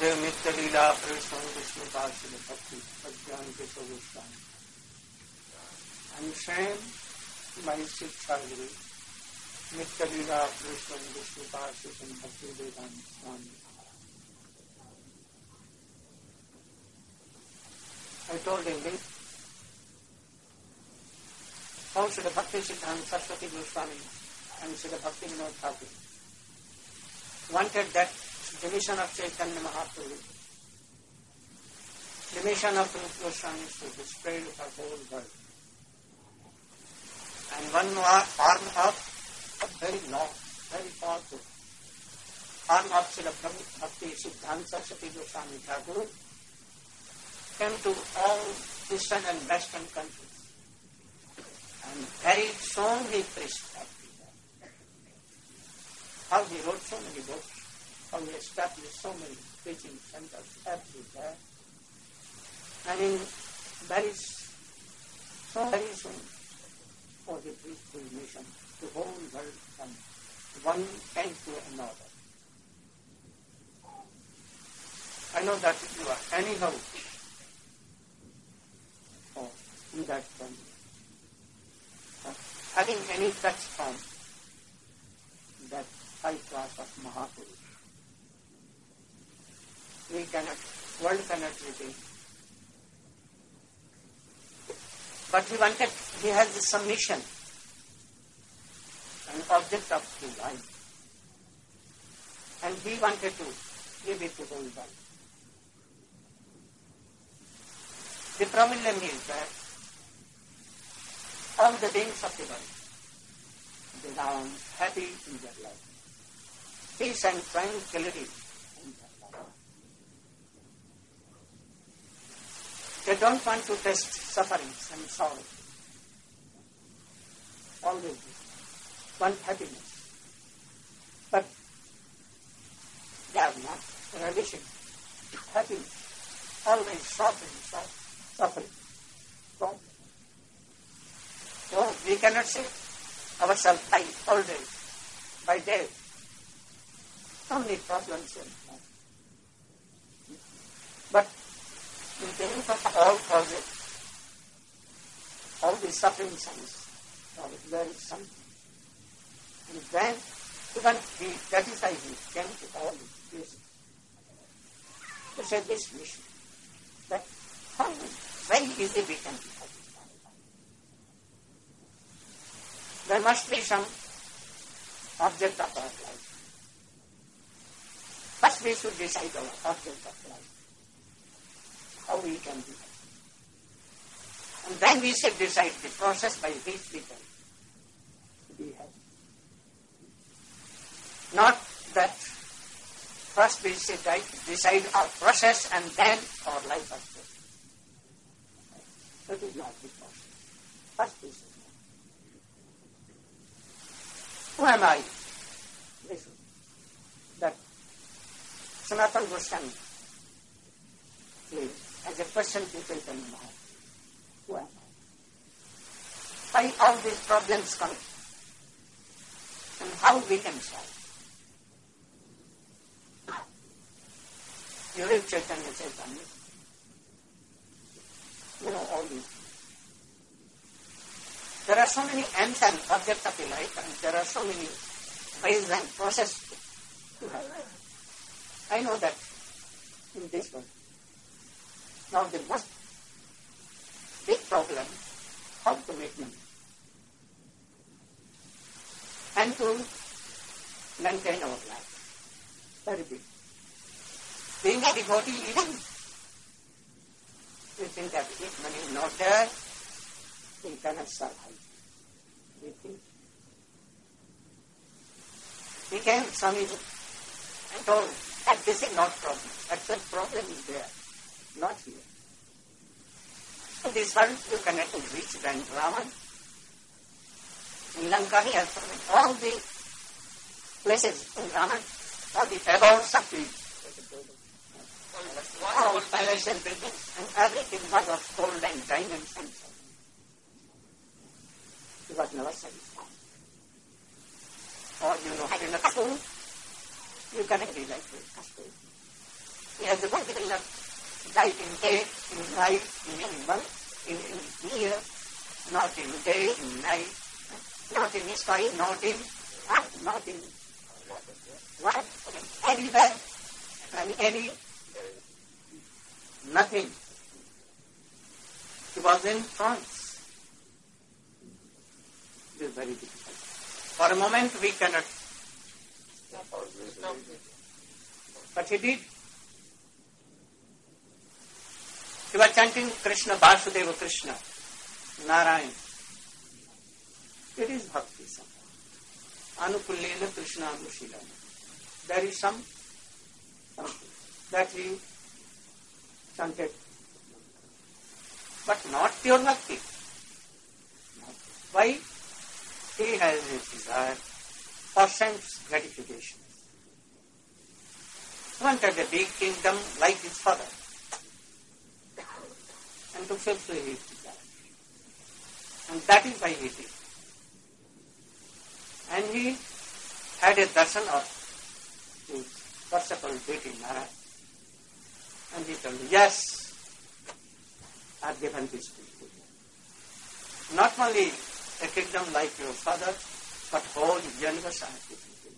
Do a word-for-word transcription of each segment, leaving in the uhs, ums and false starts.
Gurudev Nitya Leela Krishna Vishnu Pasila Bhakti Prajnan Kesha Goswami. I am saying my Shiksha Guru Nitya Leela Krishna Vishnu Pasila Bhakti Vedanta Swami. I told him this. How should a Bhakti Siddhanta Saraswati Goswami and should a Bhakti Vinod Thakur wanted that the mission of Chaitanya Mahaprabhu, the mission of Rupa Goswami should be spread to the whole world. And one arm of a very long, very powerful arm of Srila Bhakti Siddhanta Saraswati Goswami Thakur came to all eastern and western countries and very soon he preached Bhakti. How he wrote so many books, how he established so many preaching centers everywhere. And in very, so very soon, for the peaceful mission, the whole world from one end to another. I know that you are anyhow oh, in that country, uh, having any touch from that high class of Mahapurush. We cannot, world cannot retain. But he wanted, he has some mission, an object of his life. And he wanted to give it to the whole world. The problem is that all the beings of the world, they are happy in their life. Peace and tranquility in their life. They don't want to taste sufferings and sorrow. Always want happiness. But they are not relishing happiness. Always suffering, suffering. So, so we cannot say ourselves by all day, by day. So many problems in life. But in the end of all causes, all the sufferings and there is something. And then even he, that is why he came to all these places. To say this mission, that how very easy we can be happy. There must be some object of our life. First we should decide our object of life. How we can be happy. And then we should decide the process by which we can be happy. Not that first we should decide our process and then our life after. That is not the process. First we should. Who am I? Listen. That Sanatana Goswami, please, as a person to Chaitanya Mahaprabhu, who am I? Why all these problems come? And how we can solve? You read Chaitanya Chaitanya. You know all these. There are so many ends and objects of the life, and there are so many ways and processes to have life. I know that in this world. Now the most big problem, how to make money. And to maintain our life. Very big. Being a devotee, even we think that if money is not there, we cannot survive. We think. We can, Swami, I told that this is not problem. Actual problem is there, not here. In this world, you cannot reach than Ravan. In Lanka, he has all the places in Raman, all the abodes of the all palace and buildings, and everything was of gold and diamonds and so on. He was never satisfied. Or you know, having a castle, you cannot be like a castle. He has a particular light in day, in night, in animal, in, in year, not in day, in night, not in sky, not in, uh, not in what, anywhere, and any, nothing. He was in trance. It is very difficult. For a moment we cannot. But he did. He was chanting Krishna, Vasudeva Krishna, Narayan. It is bhakti somehow. Anukullena Krishna Anushilana. There is some something that he chanted. But not pure bhakti. Why? He has a desire for sense gratification. He wanted a big kingdom like his father, and to fulfill his desire. And that is why he did. And he had a darshan of his worshipful deity Narayan. And he told, yes, I have given this to you. Not only a kingdom like your father, but whole universe I have given to you.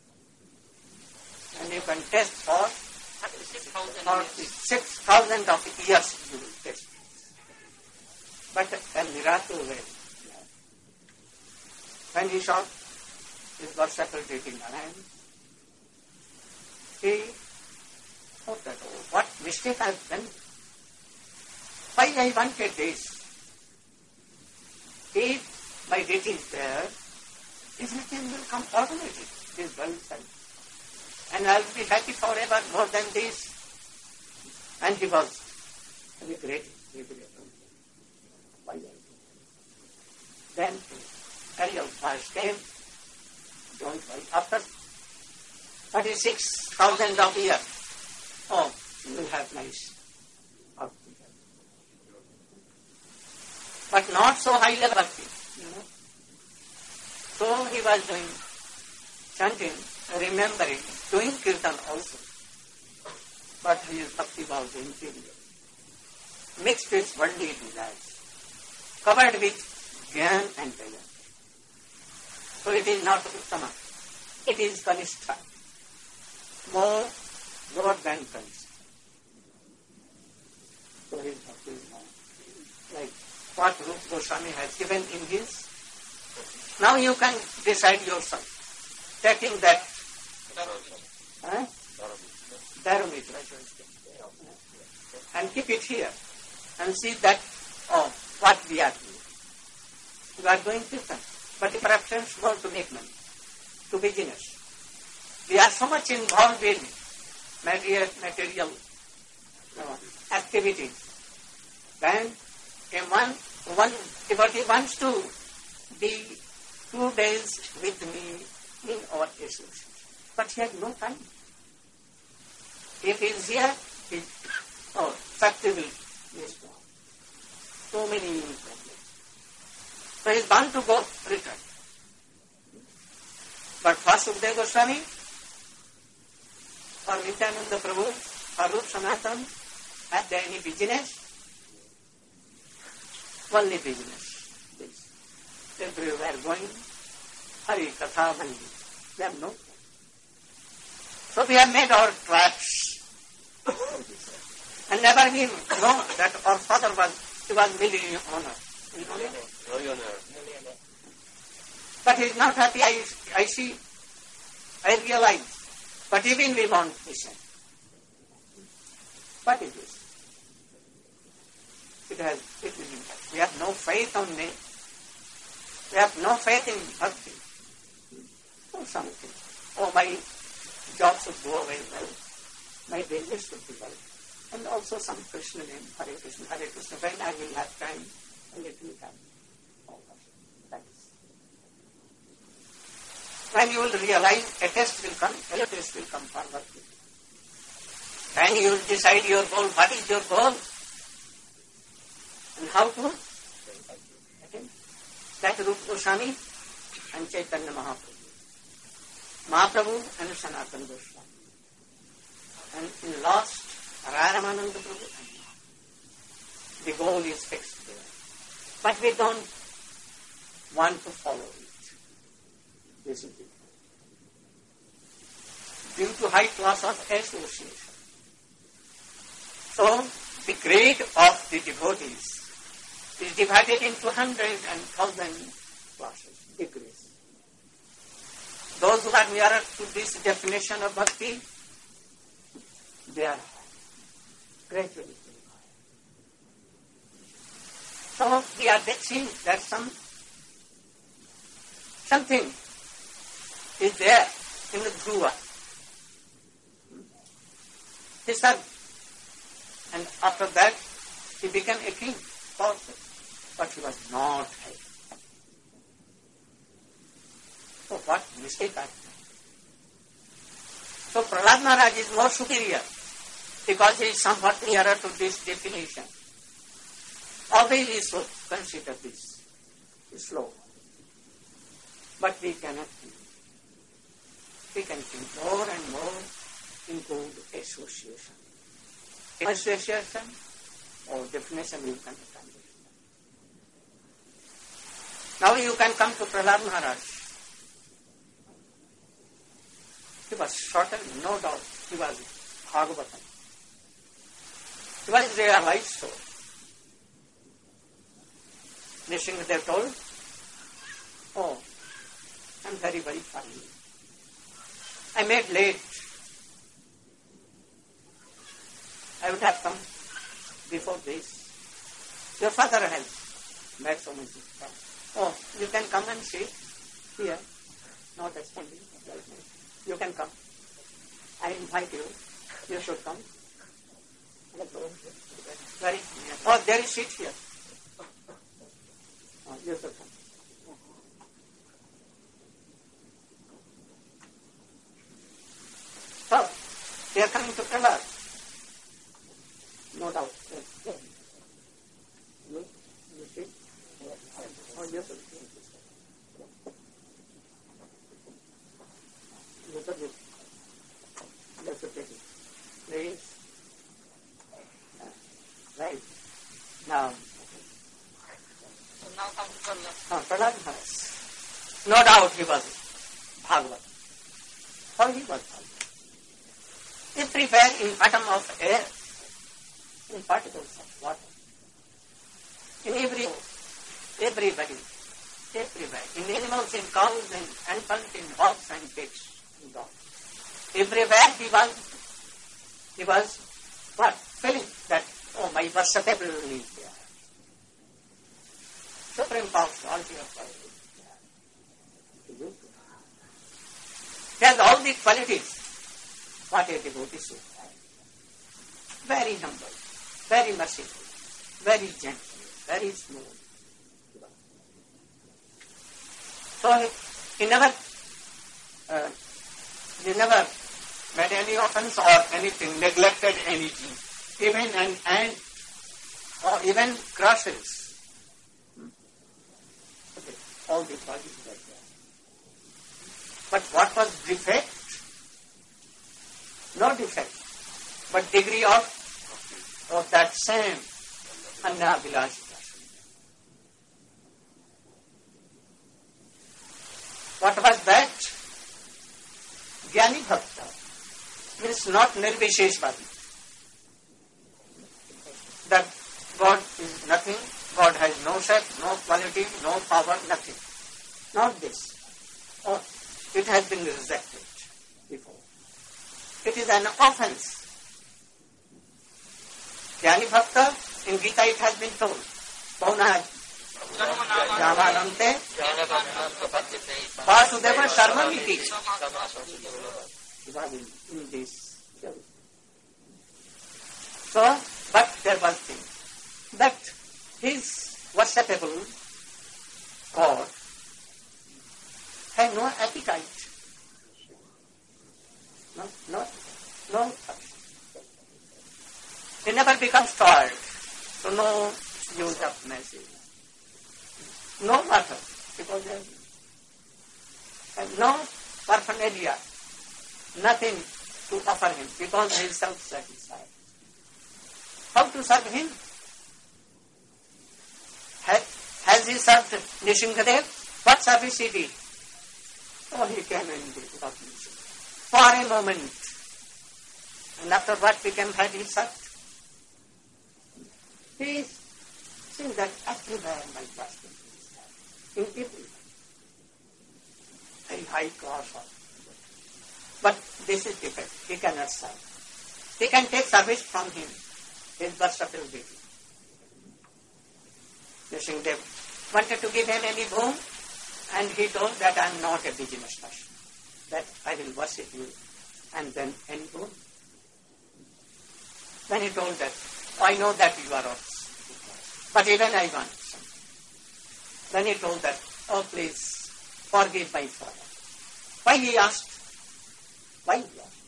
And you can test for forty-six thousand of years you will test. But a miracle way. When he saw his worshipful deity Narayan, he thought that, oh, what mistake I have done? Why I wanted this? If my deity is there, everything will come automatically. This one side. And I will be happy forever more than this. And he was regretting, regretting. Why I did. Then Ariel first came, don't worry, after thirty-six thousand of years, oh, you will have nice bhakti. But not so high level bhakti, you know. So he was doing chanting, remembering, doing kirtan also. But his bhakti was inferior, mixed with worldly desires, covered with jnana and jaya. So it is not uttama, it is kanistha, more lower than kanistha. So his bhakti is not like what Rupa Goswami has given in his. Now you can decide yourself, taking that huh? barometer and keep it here and see that, oh, what we are doing. We are doing kirtan, but the preference go to make money, to business. We are so much involved in material, material uh, activities. Then a one, one devotee wants to be two days with me in our association, but he has no time. If he is here, he, oh, Shakti will be strong. So many problems. So he is bound to go return. But for Sukadeva Goswami, for Nityananda Prabhu, for Rup Sanatan, are there any business? Only business. This. Everywhere going, Hari Katha Mandi. They have no. So we have made our traps. And never we know that our father was, he was millionaire owner. Millionaire. But he is not happy, I, I see, I realize. But even we won't listen. What is this? It has, it is, we have no faith on me. We have no faith in bhakti. Or something. Oh, my job should go very well. My business should be well. And also some Krishna name, Hare Krishna, Hare Krishna. When I will have time, and it will come. Oh, that is. When you will realize a test will come, a test will come forward. Then you will decide your goal. What is your goal? And how to? That Rupa Goswami and Chaitanya Mahaprabhu. Mahaprabhu and Sanatana Goswami. And in last Ramananda Prabhu. The goal is fixed there. But we don't want to follow it. This is it. Due to high class of association. So, the grade of the devotees is divided into hundreds and thousand classes, degrees. Those who are nearer to this definition of bhakti, they are gradually. So we are seeing that some something is there in the Dhruva. He served. And after that, he became a king also. But he was not happy. So what mistake I made? So Prahlad Maharaj is more superior because he is somewhat nearer to this definition. Always he should consider this slow. But we cannot think. We can think more and more in good association. Association or definition you can understand. Now you can come to Prahlad Maharaj. He was certainly, no doubt, he was Bhagavatam. He was realized so. Nrsimhadev told, oh, I'm very, very sorry. I made late. I would have come before this. Your father has made so much trouble. Oh, you can come and sit here, not standing. You can come. I invite you. You should come. Very near. Oh, there is seat here. Oh, you should come. So, they are coming to Prahlad. No doubt. You, you see? Oh, you should. You should. You should take it. Please. Uh, right. Now. So now come to Prahlad. Oh, Prahlad Maharaj. No doubt he was Bhagavad. How he was Bhagavad? Everywhere in atom of air, in particles of water, in every, everybody, everywhere, in animals, in cows, in infants, in hogs and pigs, and dogs. Everywhere he was, he was what? Feeling that, oh, my versatile is there. Supreme personality of God is there. He has all the qualities. What a devotee should have. Very humble, very merciful, very gentle, very smooth. So he, he never, uh, he never made any offense or anything, neglected anything, even an ant or even grasses. Okay, all the bodies were there. But what was defect? No defect, but degree of, of that same Annabhilashi. What was that? Jnani Bhakta means not Nirvisheshvadi. That God is nothing, God has no shape, no quality, no power, nothing. Not this. Oh, it has been rejected before. It is an offense. Jnani Bhakta, in Gita it has been told, Pauna Jamanante Vasudeva Sarvamiti. In this. So, but there was thing that his worshipable God had no appetite. No, no, no. He never becomes tired, so no use of message. No matter, because there is no paraphernalia, nothing to offer him, because he is self-satisfied. how to serve him? Has, has he served Nrsimhadev? What service he did? Oh, he came and did nothing. For a moment. And after what became had he served? He is seeing that everywhere my gospel is there. In every very high class of. But this is different. He cannot serve. He can take service from him. His versatile beauty. Nrsimhadev wanted to give him any boon, and he told that I am not a business person. That I will worship you, and then any boon. Then he told that, I know that you are ours, but even I want some. Then he told that, oh please, forgive my father. Why he asked? Why he asked?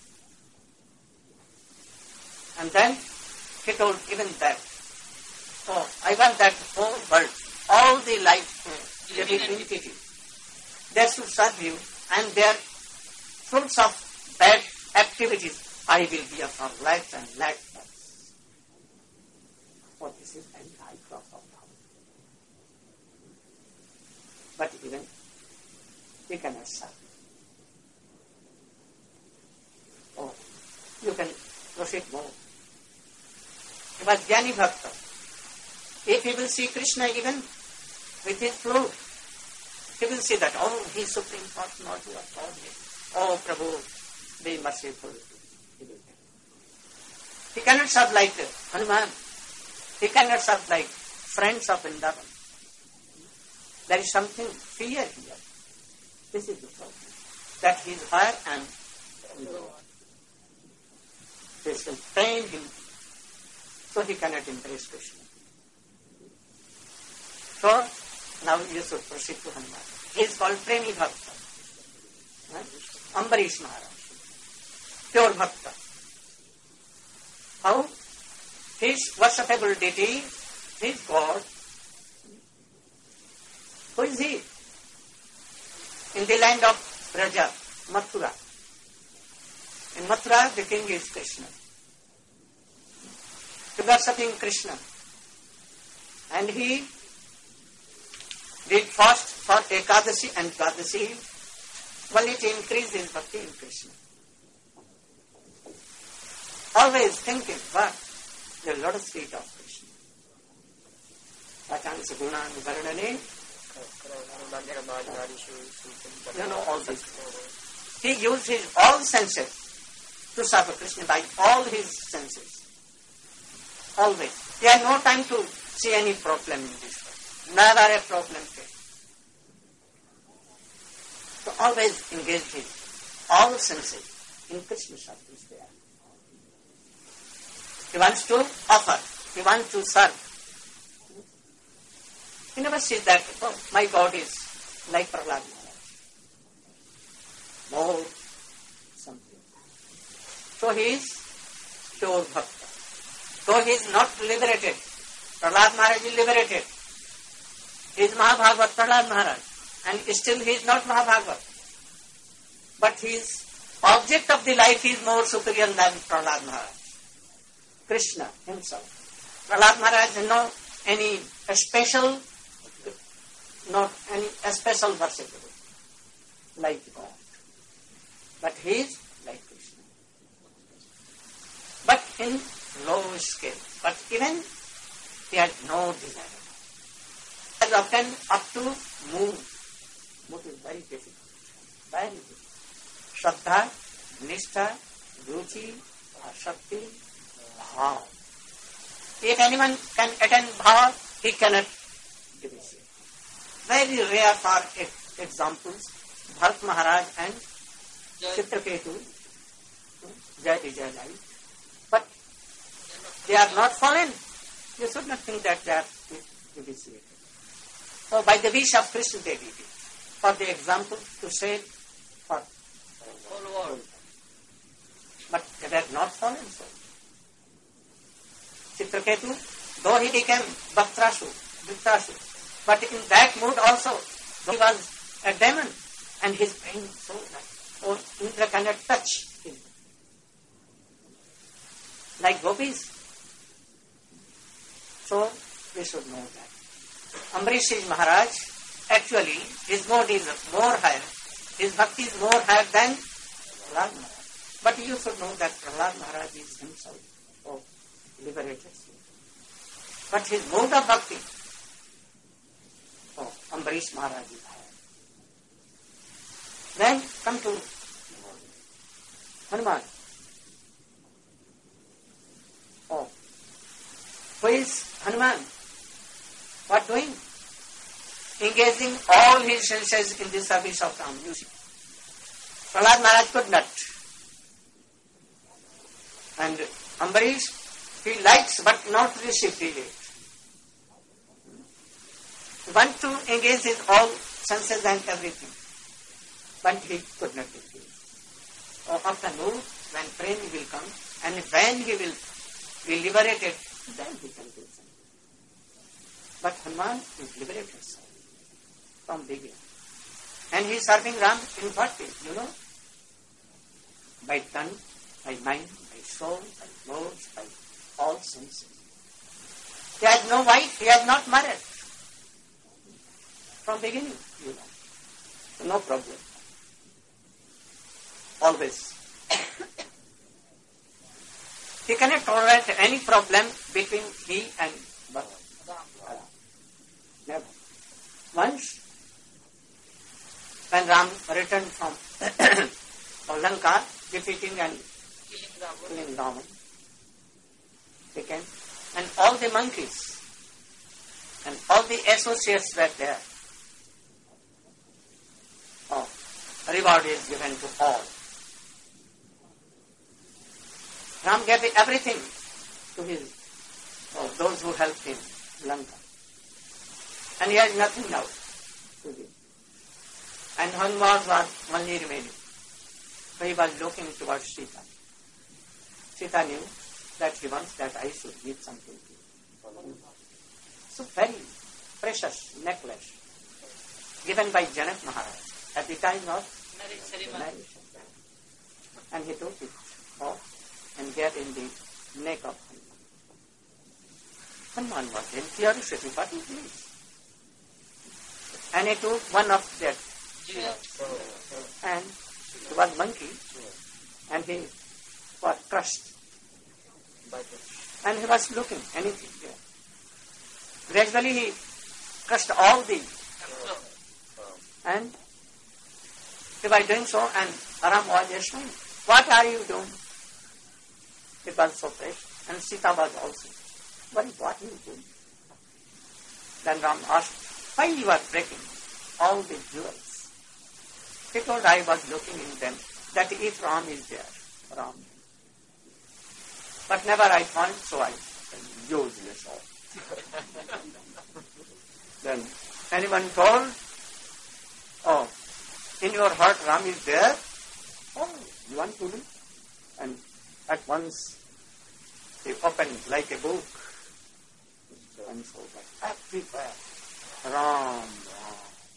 And then he told even that, oh, I want that whole world, all the life, living entity, they should serve you, and their fruits of bad activities, I will be upon life and life. Oh, this is very high class of power. But even he cannot serve. Oh, you can proceed more. He was Jnani Bhakta. If he will see Krishna even with his flute, he will see that, oh, he is Supreme Personality of Godhead. Oh, Prabhu, be merciful. He will tell. He cannot serve like Hanuman. He cannot serve like friends of Vrindavan. There is something fear here. This is the problem. That he is higher and lower. This will pain him, so he cannot embrace Krishna. So, now you should proceed to Hanuman. He is called Premi Bhakta. Ambarish Maharaj. Pure Bhakta. How? His worshipable deity, his God. Who is he? In the land of Braja, Mathura. In Mathura, the king is Krishna. He worshipping Krishna. And he did fast for Ekadashi and Dvadashi, only to increase his bhakti in Krishna. Always thinking, what? The lotus feet of Krishna. Vachansya Gunan Varnane. You know all this. He used his all senses to serve Krishna by all his senses. Always. He had no time to see any problem in this world. Never a problem came. So always engaged his all senses in Krishna service there. He wants to offer. He wants to serve. He never says that, oh, my God is like Prahlad Maharaj. More something. So he is pure bhakta. Though he is not liberated, Prahlad Maharaj is liberated. He is Mahabhagavat Prahlad Maharaj. And still he is not Mahabhagavat. But his object of the life is more superior than Prahlad Maharaj. Krishna himself. Prahlad Maharaj has no any special, not any special worshipable like God. But he is like Krishna. But in low scale. But even he had no desire. He has often up to moon. Moon is very difficult. Very difficult. Shraddha, Nishtha, Ruchi, Shakti, Bhav. If anyone can attain Bhav, he cannot depreciate. Very rare for examples, Bharat Maharaj and Chitraketu, Jai Vijay life. But they are not fallen. You should not think that they are depreciated. So by the wish of Krishna they did it. For the example to say for whole world. But they were not fallen so. Chitraketu, though he became Bhaktrashu, Viktrashu, but in that mood also, he was a demon, and his pain so that oh, Indra cannot touch him. Like gopis, So we should know that. Ambarishi's Maharaj, actually, his mode is more higher, his bhakti is more higher than Prahlad Maharaj. But you should know that Prahlad Maharaj is himself oh, liberated. But his mode of bhakti, oh, Ambarish Maharaj is higher. Then come to Hanuman. Oh, who is Hanuman? What doing? Engaging all his senses in the service of Ram. You see, Prahlad Maharaj could not. And Ambarish, he likes but not reciprocate. He wants to engage in all senses and everything, but he could not engage. So afternoon, when Prem will come, and when he will be liberated, then he can do something. But Hanuman is liberated from beginning. And he is serving Ram in what way? You know? By tongue, by mind, by soul, by words, by all senses. He has no wife, he has not married. From beginning, you know. So no problem. Always. He cannot tolerate any problem between he and Ram. Never. Once, when Ram returned from Lanka, defeating and killing Ravan, they came, and all the monkeys and all the associates were there. Oh, reward is given to all. Ram gave everything to his, oh, those who helped him in Lanka. And he has nothing now to give. And Hanuman was only remaining. So he was looking towards Sita. Sita knew that he wants that I should give something to him. So very precious necklace given by Janak Maharaj at the time of marriage. And he took it off and get in the neck of Hanuman. Hanuman was in curiosity, what is this? And he took one of that, and it was monkey, and he was crushed. And he was looking, anything there. Gradually he crushed all the, and by doing so, and Ram was asking, what are you doing? It was so fresh, and Sita was also. What is what you doing? Then Ram asked, why you are breaking all the jewels? He told, I was looking in them, that if Ram is there, Ram. But never I found, so I used this all. Then anyone told, oh, in your heart Ram is there? Oh, you want to do? And at once he opened like a book. And so that everywhere, Ram, Ram.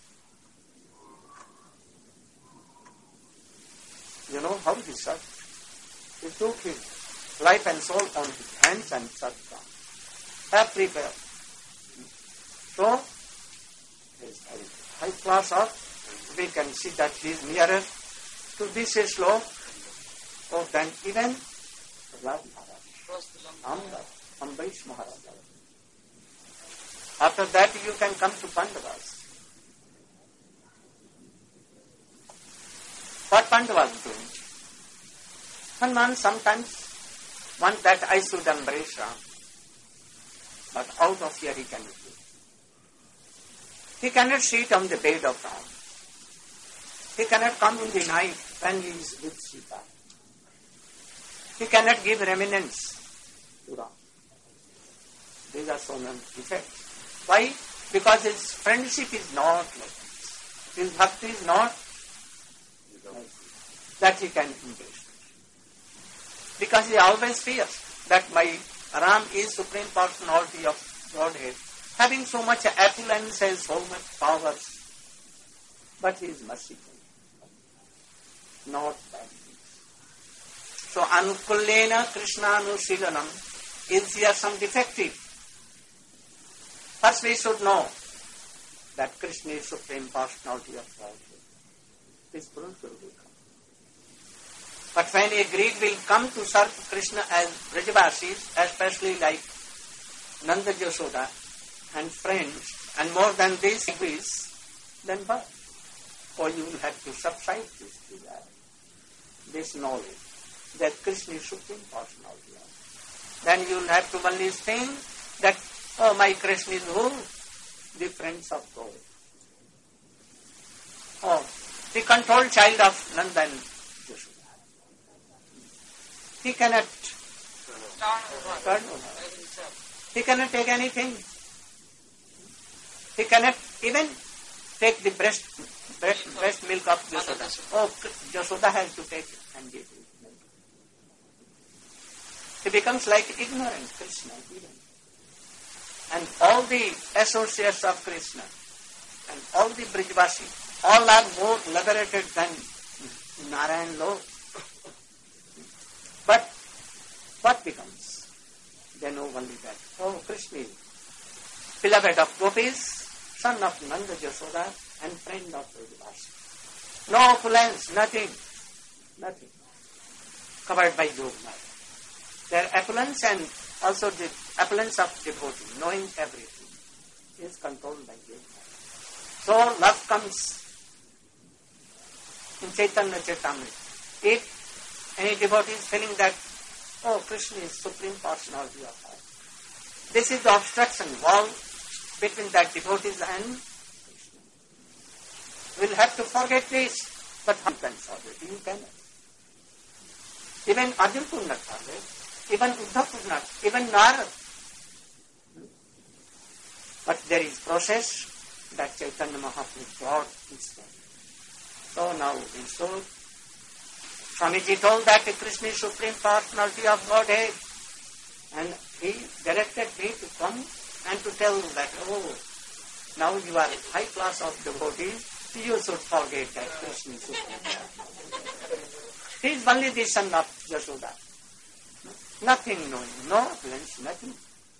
You know how he served? He took his life and soul on his hands and served Ram. Everywhere. So, his high class of, we can see that he is nearer to this slope oh, than even Prahlad Maharaj, Ambarish Maharaj. After that you can come to Pandavas. What Pandavas doing? Hanuman sometimes wants that I should embrace Ram, but out of fear he cannot do. He cannot sit on the bed of Ram. He cannot come in the night when he is with Sita. He cannot give reminence to Ram. These are so many defects. Why? Because his friendship is not like this. His bhakti is not like that he can embrace. Because he always fears that my Ram is Supreme Personality of Godhead, having so much affluence and so much powers. But he is merciful, not bad things. So, Anukullena Krishna Anusilanam is here some defective. First we should know that Krishna is Supreme Personality of Godhead. This proof will become. But when a greed will come to serve Krishna as Brajavasis, especially like Nanda Yashoda and friends, and more than this, then what? Or you will have to subside this desire, this knowledge that Krishna is Supreme Personality. Then you will have to only think that, oh, my Krishna is who? The friends of God. Oh, the controlled child of Nanda and Yashoda. He cannot turn over. He cannot take anything. He cannot even take the breast, breast, breast milk of Yashoda. Oh, Yashoda has to take it and give it. He becomes like ignorant Krishna even. And all the associates of Krishna and all the Brijavasi, all are more liberated than Narayan Lord. But what becomes? They know only that, oh, Krishna is beloved of gopis, son of Nanda Yashoda, and friend of Brijavasi. No opulence, nothing, nothing. Covered by Yogamaya. Their opulence and also the opulence of devotee, knowing everything, is controlled by Yogamaya. So love comes in Chaitanya Charitamrita. If any devotee is feeling that, oh, Krishna is Supreme Personality of God, this is the obstruction, wall between that devotees and Krishna. We'll have to forget this, but how can forget? You cannot. Even Arjuna could not forget, even Uddhav could not, even Narad. But there is process that Chaitanya Mahaprabhu brought instead. So now we saw, Swamiji told that Krishna is Supreme Personality of Godhead, and he directed me to come and to tell that, oh, now you are a high class of devotees, you should forget that Krishna is Supreme. He is only the son of Yashoda. Nothing knowing, no opulence, nothing.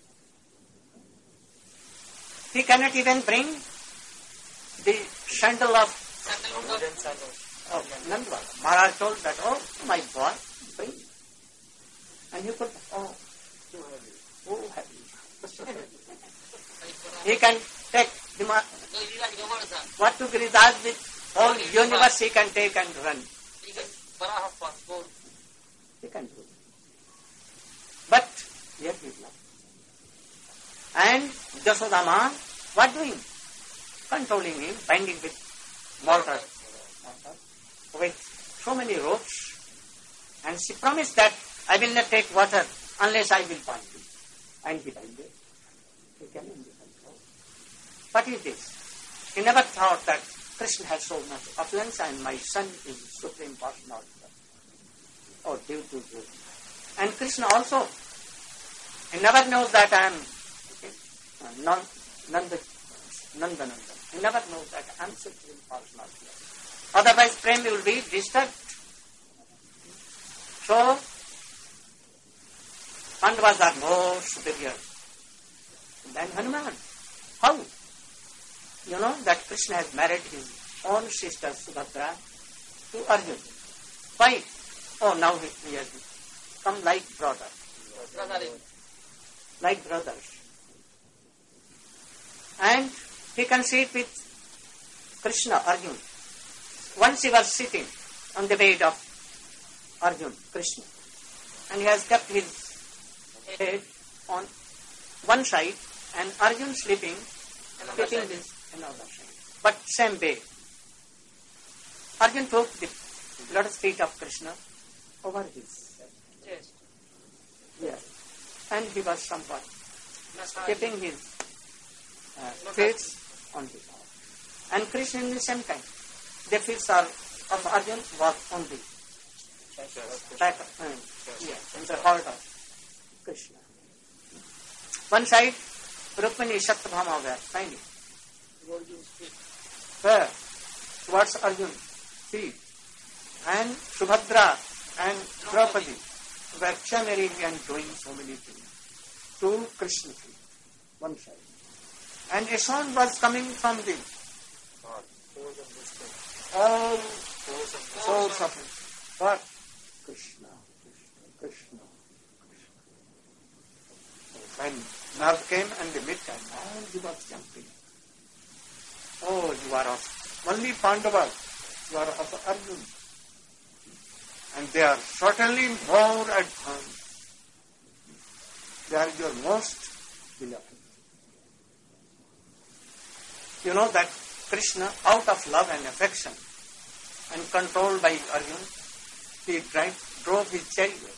He cannot even bring the sandal of Oh, Nandwala. Maharaj told that, oh, my boy, bring. And he could, oh, oh, happy. He can take the ma- what to Giridhar with whole universe he can take and run. He can do it. But, yet he is not. And Yasodama, what doing? Controlling him, binding with mortar, with so many ropes, and she promised that I will not take water unless I will bind him. And he binded. He can be controlled. What is this? He never thought that Krishna has so much opulence and my son is Supreme Personality. Oh, due to do. And Krishna also, he never knows that I am okay, Nanda, Nanda Nanda. He never knows that I am Supreme Personality. Otherwise, prem will be disturbed. So, Pandavas are more superior than Hanuman. How? You know that Krishna has married his own sister Subhadra to Arjuna. Why? Oh, now he, he has come like brother. Like brothers. And he can see it with Krishna, Arjuna. Once he was sitting on the bed of Arjuna, Krishna, and he has kept his head on one side and Arjuna sleeping, keeping this another side. But same way. Arjuna took the lotus feet of Krishna over his chest. Yes. And he was somewhat keeping his uh, feet on his heart. And Krishna in the same time. The feet are of Arjuna was on the back of uh, yeah, in the heart of Krishna. One side, Rukmini Satyabhama were standing. Where? Towards Arjuna feet. And Subhadra and Draupadi were channeling and doing so many things. To Krishna feet. One side. And Yashwant was coming from the all source of it. But Krishna, Krishna, Krishna, Krishna. When Narad came and they met him, all he was jumping. Oh, you are of only Pandavas, you are of Arjuna. And they are certainly more advanced. They are your most beloved. You know that Krishna, out of love and affection and controlled by Arjuna, he drive, drove his chariot.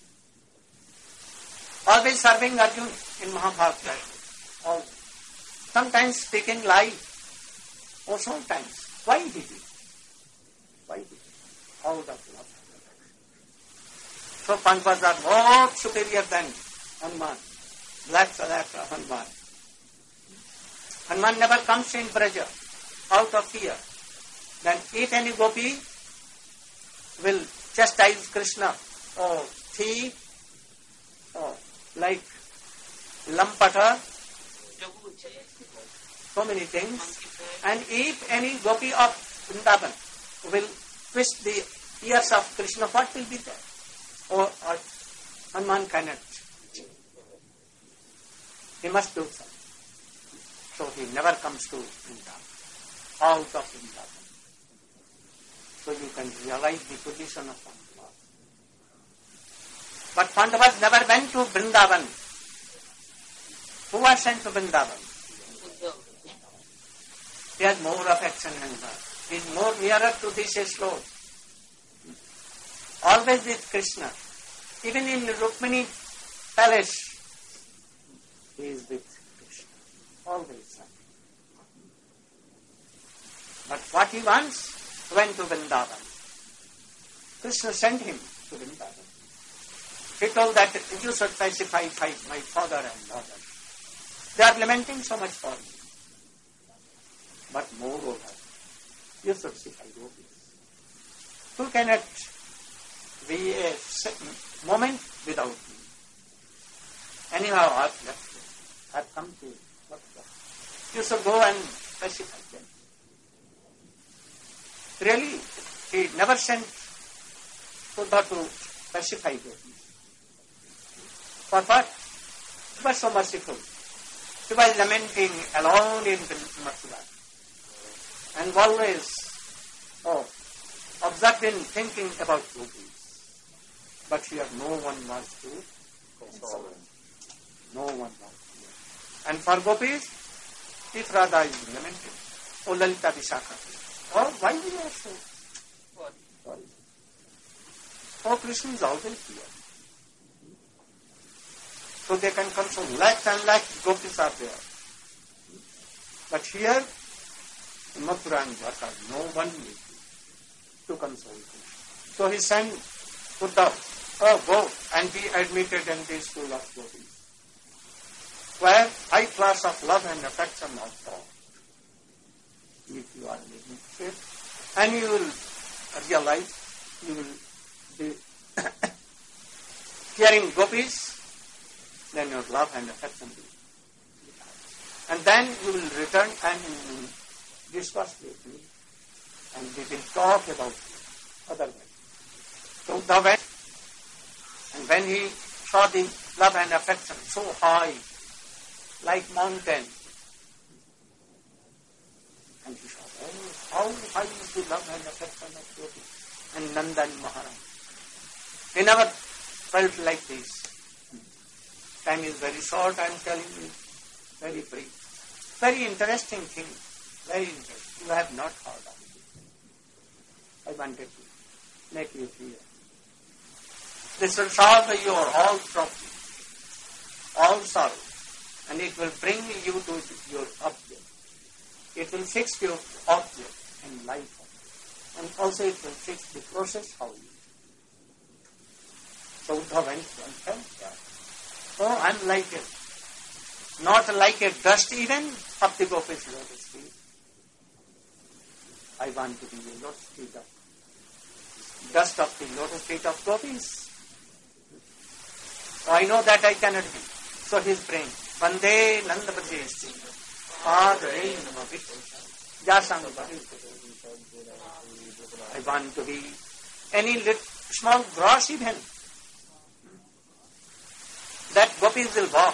Always serving Arjuna in Mahabharata. Always. Sometimes speaking lie. Or sometimes. Why did he? Why did he? Out of love and affection. So Pandavas are more superior than Hanuman. Black Sadaka Hanuman. Hanuman never comes in Braja out of fear. Then if any gopi will chastise Krishna, or thief, or like lampata, so many things, and if any gopi of Vrindavan will twist the ears of Krishna, what will be there? Or, or Hanuman cannot. He must do so. So he never comes to Vrindavan, out of Vrindavan. So you can realize the position of Pandavas. But Pandavas never went to Vrindavan. Who was sent to Vrindavan? He has more affection than love. He is more nearer to this Lord. Always with Krishna. Even in Rukmini palace, he is with Krishna. Always. But what he wants, went to Vrindavan. Krishna sent him to Vrindavan. He told that you should pacify my father and mother. They are lamenting so much for me. But moreover, you should see my gopis. Who cannot be a moment without me? Anyhow, I have left you. I have come to Bhakta. You should go and pacify them. Really, he never sent Buddha to pacify gopis. For what? He was so merciful. He was lamenting alone in Mathura. And always, oh, absorbed in thinking about gopis. But here no one was to console him. No one was to. And for gopis, if Radha is lamenting, oh Lalita Vishakha, oh, why do you so? Sorry. Oh, Krishna is always here. So they can console. Lakhs and lakhs gopis are there. But here, in Mathura and Dwarka, no one needs to console Krishna. So he sent Buddha, oh, go and be admitted in the school of gopis, where high class of love and affection are taught. If you are living it, and you will realize, you will be hearing gopis, then your love and affection will be high. And then you will return and discuss with me, and we will talk about other ways. So the way, and when he saw the love and affection so high, like mountain, and he saw, oh, how high is the love and affection of gopis and Nandan Maharaj. He never felt like this. Time is very short, I am telling you, very brief. Very interesting thing, very interesting. You have not heard of it. I wanted to make you hear. This will solve your all problems, all sorrow, and it will bring you to your object. It will fix your object and life object. And also it will fix the process how you. So Uddhava went and felt that. Oh, I'm like it. Not like a dust even of the gopis' lotus feet. I want to be the lotus feet of dust of the lotus feet of gopis. So I know that I cannot be. So he's praying, Vande Nanda Pradesh. Padrenam Jasangam. I want to be any little, small grass even. That gopis will walk.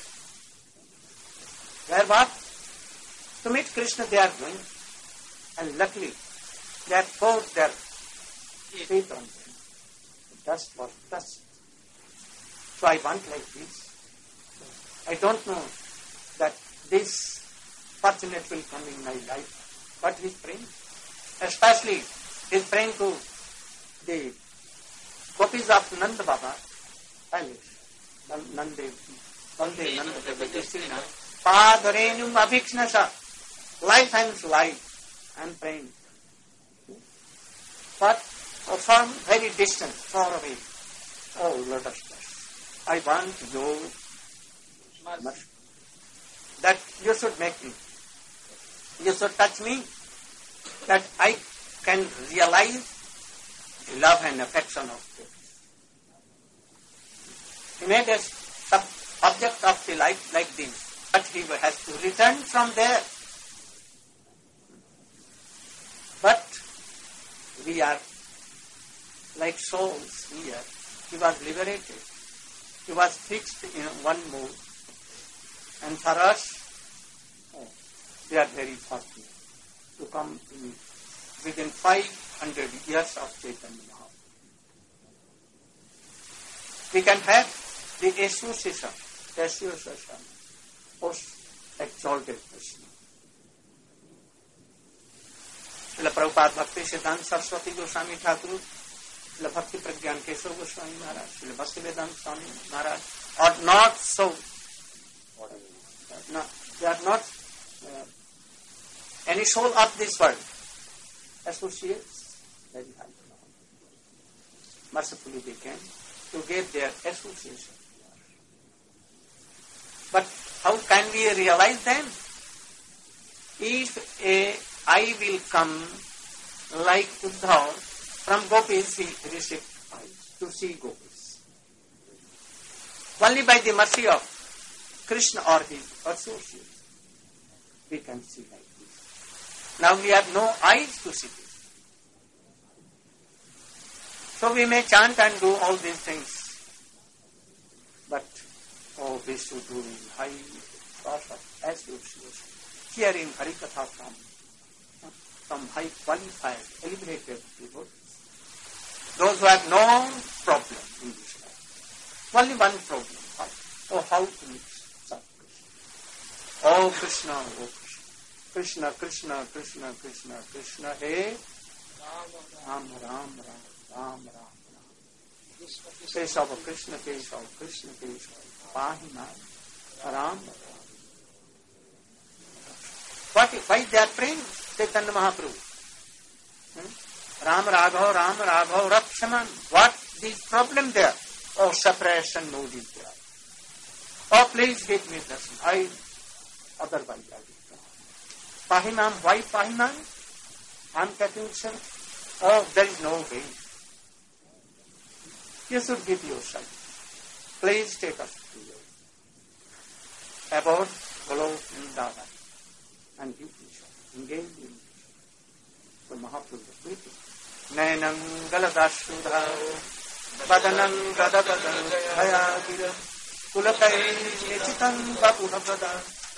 Where what? To meet Krishna they are going. And luckily, they have poured their feet on them. Dust for dust. So I want like this. I don't know that this fortunate will come in my life. But he is praying. Especially, he is praying to the gopis of Nanda Baba palace. Nande, Nande, Nanda Baba, Kristina. Padrenum abhikshnasa. Life and life. I am praying. But from very distant, far away. Oh, Lord of us. I want you must, that you should make me. You should touch me. That I can realize the love and affection of you. He made us the object of the life like this. But he has to return from there. But we are like souls here. He was liberated. He was fixed in one mood. And for us, oh, we are very fortunate to come in within five hundred years of Chaitanya Mahaprabhu. We can have the association, the association, most exalted Krishna. Srila Prabhupada Bhakti Siddhanta Saraswati Goswami Thakur, Srila Bhakti Pragyan Keshav Goswami Maharaj, Srila Bhaktivedanta Swami Maharaj are not so, no, they are not uh, any soul of this world. Associates, very high. Mercifully they came to get their association. But how can we realize them? If a I will come like Uddhav from gopis, he received eyes to see gopis. Only by the mercy of Krishna or his associates, we can see like this. Now we have no eyes to see this. So we may chant and do all these things. But, oh, we should do in high class of association. Hearing Harikatha from from high qualified, elevated people. Those who have no problem in this life. Only one problem. Oh, how to meet such Krishna. Oh Krishna, oh Krishna. Krishna, Krishna, Krishna, Krishna, Krishna. Hey, Ram, Ram, Ram, Ram, Ram, Ram. Kesava, Krishna, Kesava, Krishna, Kesava. Pahina, Ram, Ram. What, why they are praying? Chaitanya Mahaprabhu. Hmm? Ram Raghav, Ram Raghav, Rakshaman. What is problem there? Oh, separation mood is there. Oh, please give me darshan. I, otherwise I will come. Pahimam, why Pahimam? I am getting self. Oh, there is no way. You should give yourself. Please take us to you. About Golok Vrindavan. And give yourself. Engage in it. So Mahaprabhu was waiting. Nainam galadashudha Badanam gadabadam Hayagira Kulakai Nichitam Bapunabrada.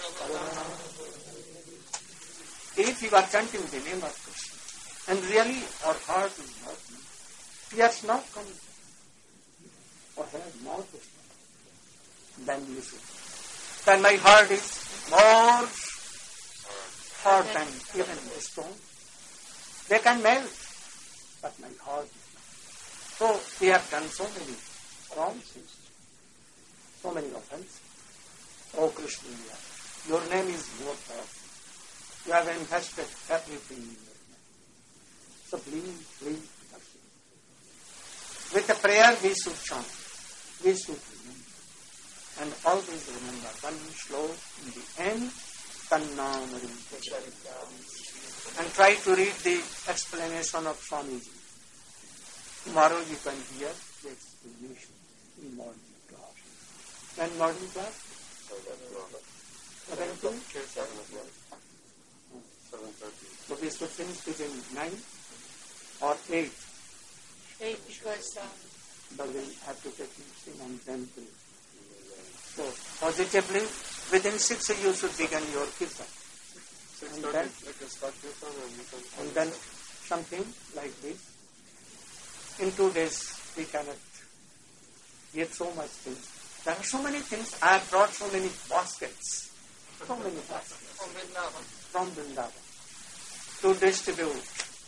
If you are chanting the name of Krishna, and really our heart is not, tears not coming, or has not Krishna, then you should. Then my heart is more hard than even a stone. They can melt, but my heart is not. So we have done so many wrong things, so many offenses. Oh Krishna, your name is more powerful. You have invested everything in your name. So please, please, with a prayer we should chant, we should remember. And always remember one slow in the end, Tannamari. And try to read the explanation of Swamiji. Tomorrow you can hear the explanation in morning class. When morning class? Seven to seven o'clock. Seven thirty. so we should finish within nine or eight. Eight, because um, But we have to take medicine and then to. So positively, within six you should begin your kirtan. Six And thirty. then, I can start kirtan and you can. and then something like this. In two days we cannot get so much things. There are so many things. I have brought so many baskets. So many baskets from Vrindavan. from Vrindavan to distribute.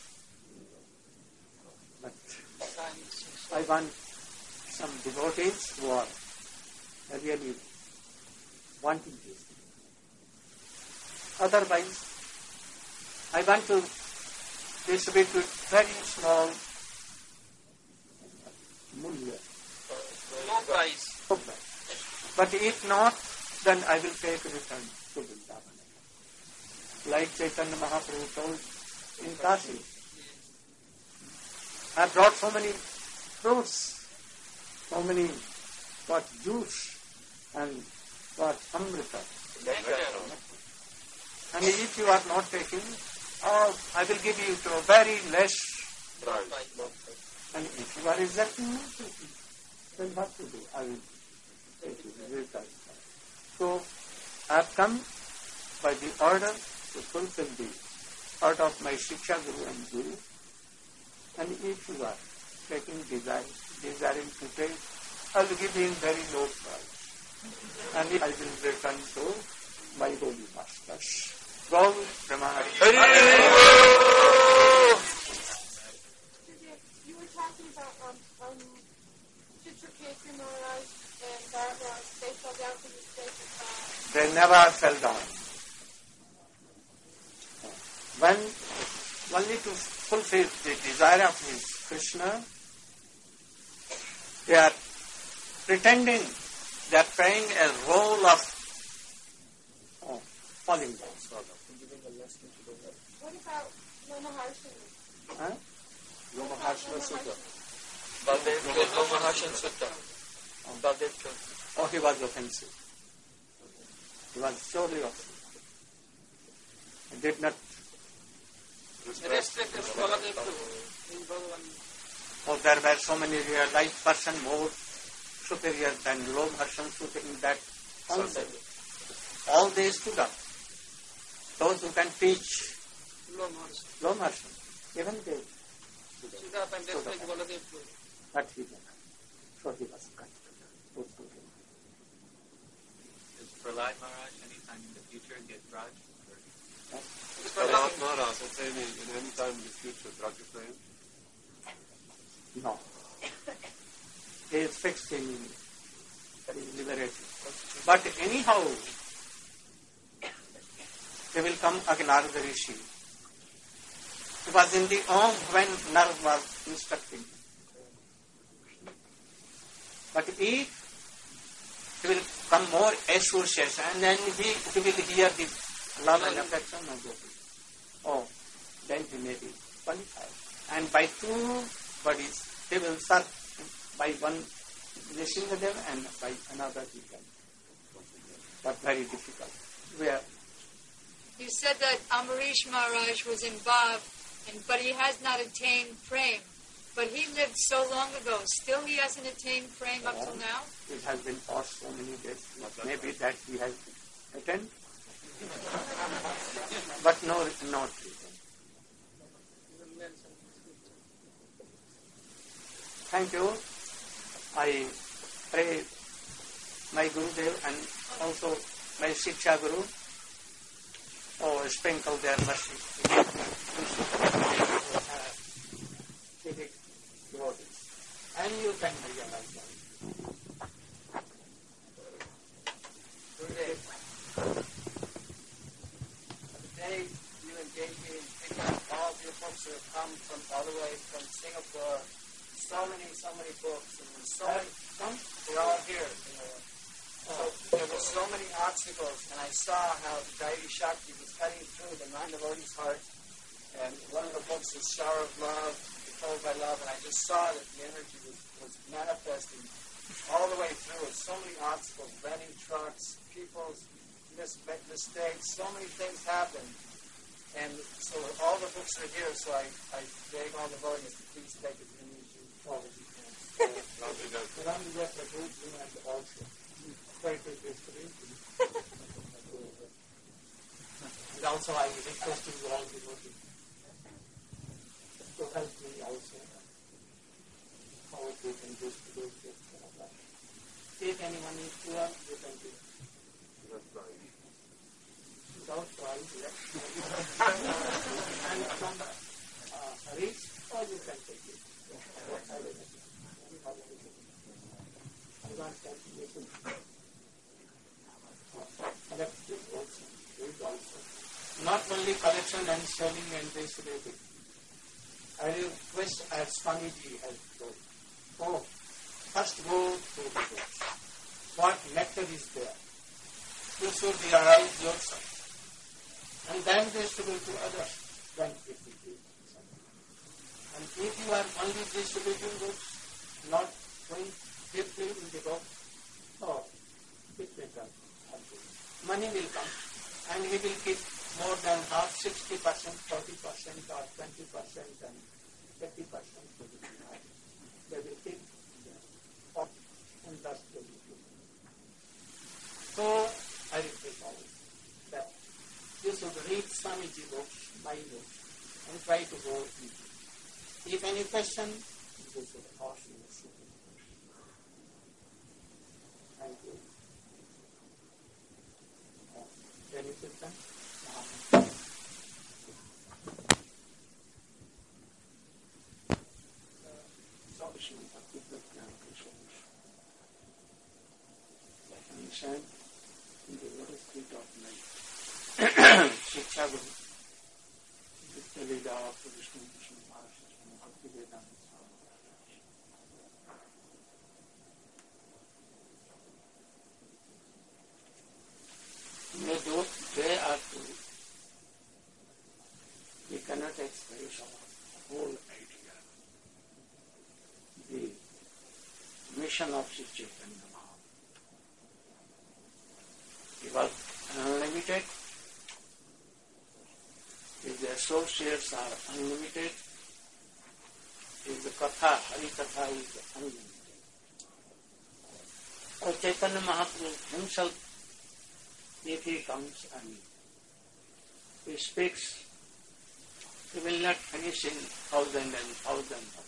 But I want some devotees who are really wanting this. Otherwise, I want to distribute with very small mulya. No price. But if not, then I will take return to Vrindavan. Like Chaitanya Mahaprabhu told in Kashi. I brought so many fruits, so many what juice and what amrita. And if you are not taking, oh, I will give you to a very less. And if you are rejecting, not taking, then what to do? I will take you return. So I have come by the order to fulfill the order of my Shiksha Guru and Guru. And if you are taking desire, desiring to take, I will give in very low price. And I will return to my holy masters. Gaur Brahmari. You were talking about um, um, Chitraketu Maharaj and Barbara. They fell down from the stage of God. They never fell down. When only to fulfill the desire of his Krishna, they are pretending they are playing a role of oh, falling down. What about Lomaharshan? Huh? Lomaharshana Sutta. Baldev killed Lomaharshan Sutta. Baldev killed. Oh, he was offensive. He was surely offensive. He did not. Restricted Baladev in Bhagavan. Oh, there were so many realized person more superior than Lomaharshan Sutta in that concept. All they stood up. Those who can teach Lomaharshan. Lomaharshan, even they, Stood up and restricted Baladev. but he did not. So he was cut. Is Prahlad Maharaj anytime in the future get Raj? Prahlad Maharaj, at any, in any time in the future, Raj Prem? No. He is fixed in liberated. But anyhow, they will come Agnarada Rishi. He was in the Om when Narad was instructing. But if he will come more association and then he, he will hear the love and affection of Gopi. Oh, then he may be qualified. And by two bodies, he will serve by one Nishingadev and by another he can. But very difficult. Where You said that Amarish Maharaj was involved, and, but he has not attained prem. But he lived so long ago. Still he hasn't attained prem up till now? it has been passed so many days, maybe that he has attained. But no, not written. Thank you. I pray my Gurudev and also my Shiksha Guru oh, sprinkle their mercy. And you can realize that. Today you and J P picked up all of your books that have come from all the way from Singapore. So many, so many books, and there's so many. They're all here. You know. So there were so many obstacles, and I saw how the Deity Shakti was cutting through the non-devotee's heart. And one of the books is Shower of Love, Controlled by Love, and I just saw that the energy was, was manifesting all the way through it. So many obstacles, renting trucks, people's mis- make mistakes. So many things happen. And so all the books are here, so I, I beg all the volumes to please take as many as you probably can. Around the rest of the group, you and also. Very good history. And also I request you all to go to, to help me also. How we can distribute this. If anyone is poor, you can do it. Without price, yes. And from uh, rich, or you can take it. I want that to listen. Left it also. It also. Not only collection and selling and distributing. I request as Swamiji has told. Oh, first go to the books. What nectar is there? You should realize yourself. And then distribute to others. Then it will be something. And if you are only distributing books, not going deeply in the book, oh, it will come. Money will come. And he will keep more than half, sixty percent, forty percent, or twenty percent, and fifty percent. They will keep up, and thus they will keep. So, I repeat all that you should read Swamiji books, my books, and try to go into it. If any question, you should ask me. Thank you. Any question? Said in the lotus feet of my Shiksha Guru, Nitya Lila of Vishnu Krishna Maharaj, Bhakti Vedanta Swami. Those, they are two. We cannot express our whole idea. The mission of Sri Chaitanya. He was unlimited. His associates are unlimited. His Katha, Hari Katha is unlimited. So Chaitanya Mahaprabhu himself, if he comes and he speaks, he will not finish in thousand and thousand of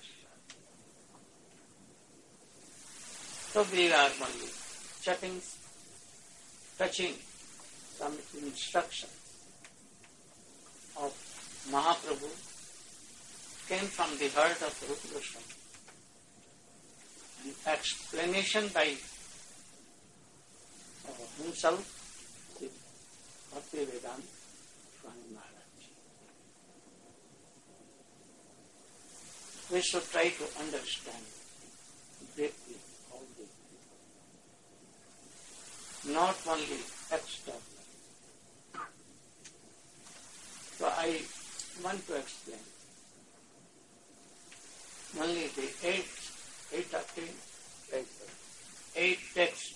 years. So we are only chatting, touching some instruction of Mahaprabhu came from the heart of Rupa Goswami. An explanation by uh, himself, Bhakti Vedanta Swami Maharaj. We should try to understand deeply. Not only external. So I want to explain only the eight, eight of the eight, eight texts.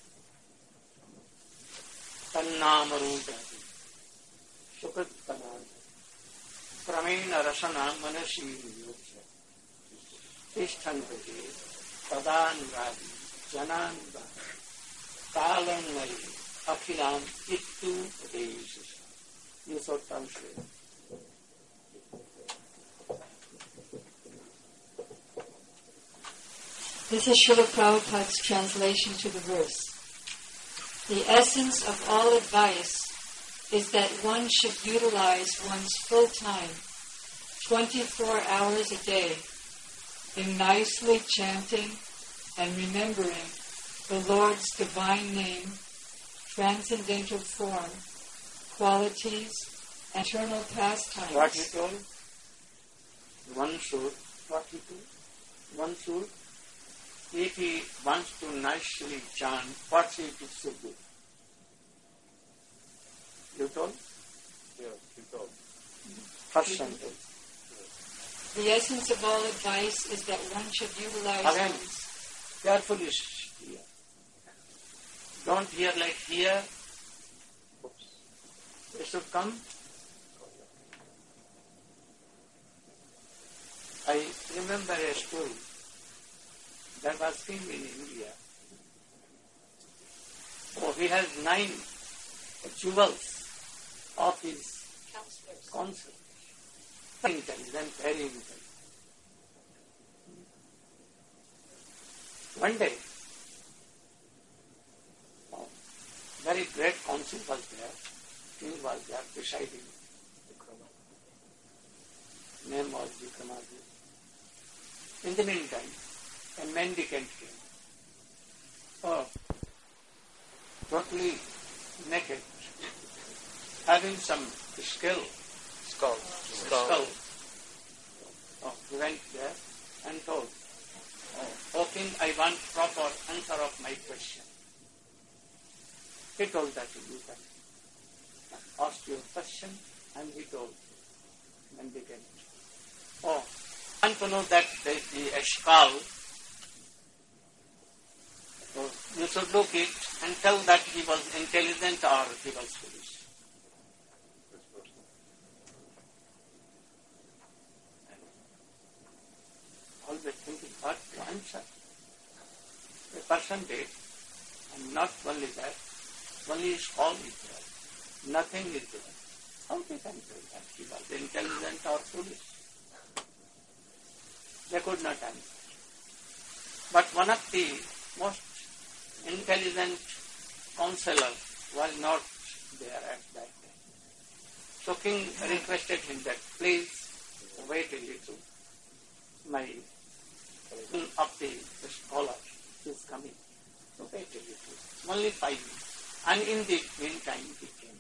Tannamarudahi, Sukrit Tanada, Pramena Rasana Manasi Yogya, Tishthanvadi, Tadanvadi, Jananvadi, Kalanmari, Akhilam, Ittu Padesha. You should translate. This is Srila Prabhupada's translation to the verse. The essence of all advice is that one should utilize one's full time, twenty-four hours a day, in nicely chanting and remembering the Lord's divine name, transcendental form, qualities, and eternal pastimes. What he told? One should, what he told? One should, if he wants to nicely chant, what he should do? You told? Yes, he told. First sentence. The essence of all advice is that one should utilize Again, one's... carefully hear. Don't hear like here, They should come. I remember a story that was seen in India. Oh, he has nine jewels of his Counselors. counsel. Very intelligent, very intelligent. One day, oh, very great council was there. King was there presiding. Name was Vikramaditya. In the meantime, a mendicant came. Oh, totally naked, having some skill. Skull. skull. Oh, he went there and told, oh, O king, I want proper answer of my question. He told that you can ask your question, and he told, mendicant, oh, I want to know that the, the skull, so you should look it and tell that he was intelligent or he was foolish. Always thinking what to answer. A person did, and not only that, only his skull is there, nothing is there. How they can tell that he was intelligent or foolish? They could not answer. But one of the most intelligent counselors was not there at that time. So king requested him that please wait a little. My son of the, the scholar is coming. So wait a little. Only five minutes. And in the meantime he came.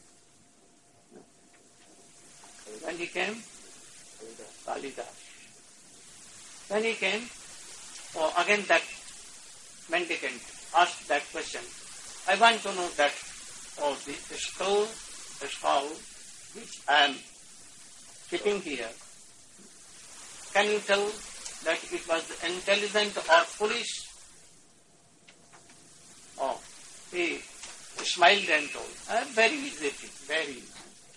When he came, Kalidas. When he came, oh, again that mendicant asked that question. I want to know that, oh, the, the skull, the skull which I am keeping here, can you tell that it was intelligent or foolish? Oh, he smiled and told, ah, very easy thing, very easy.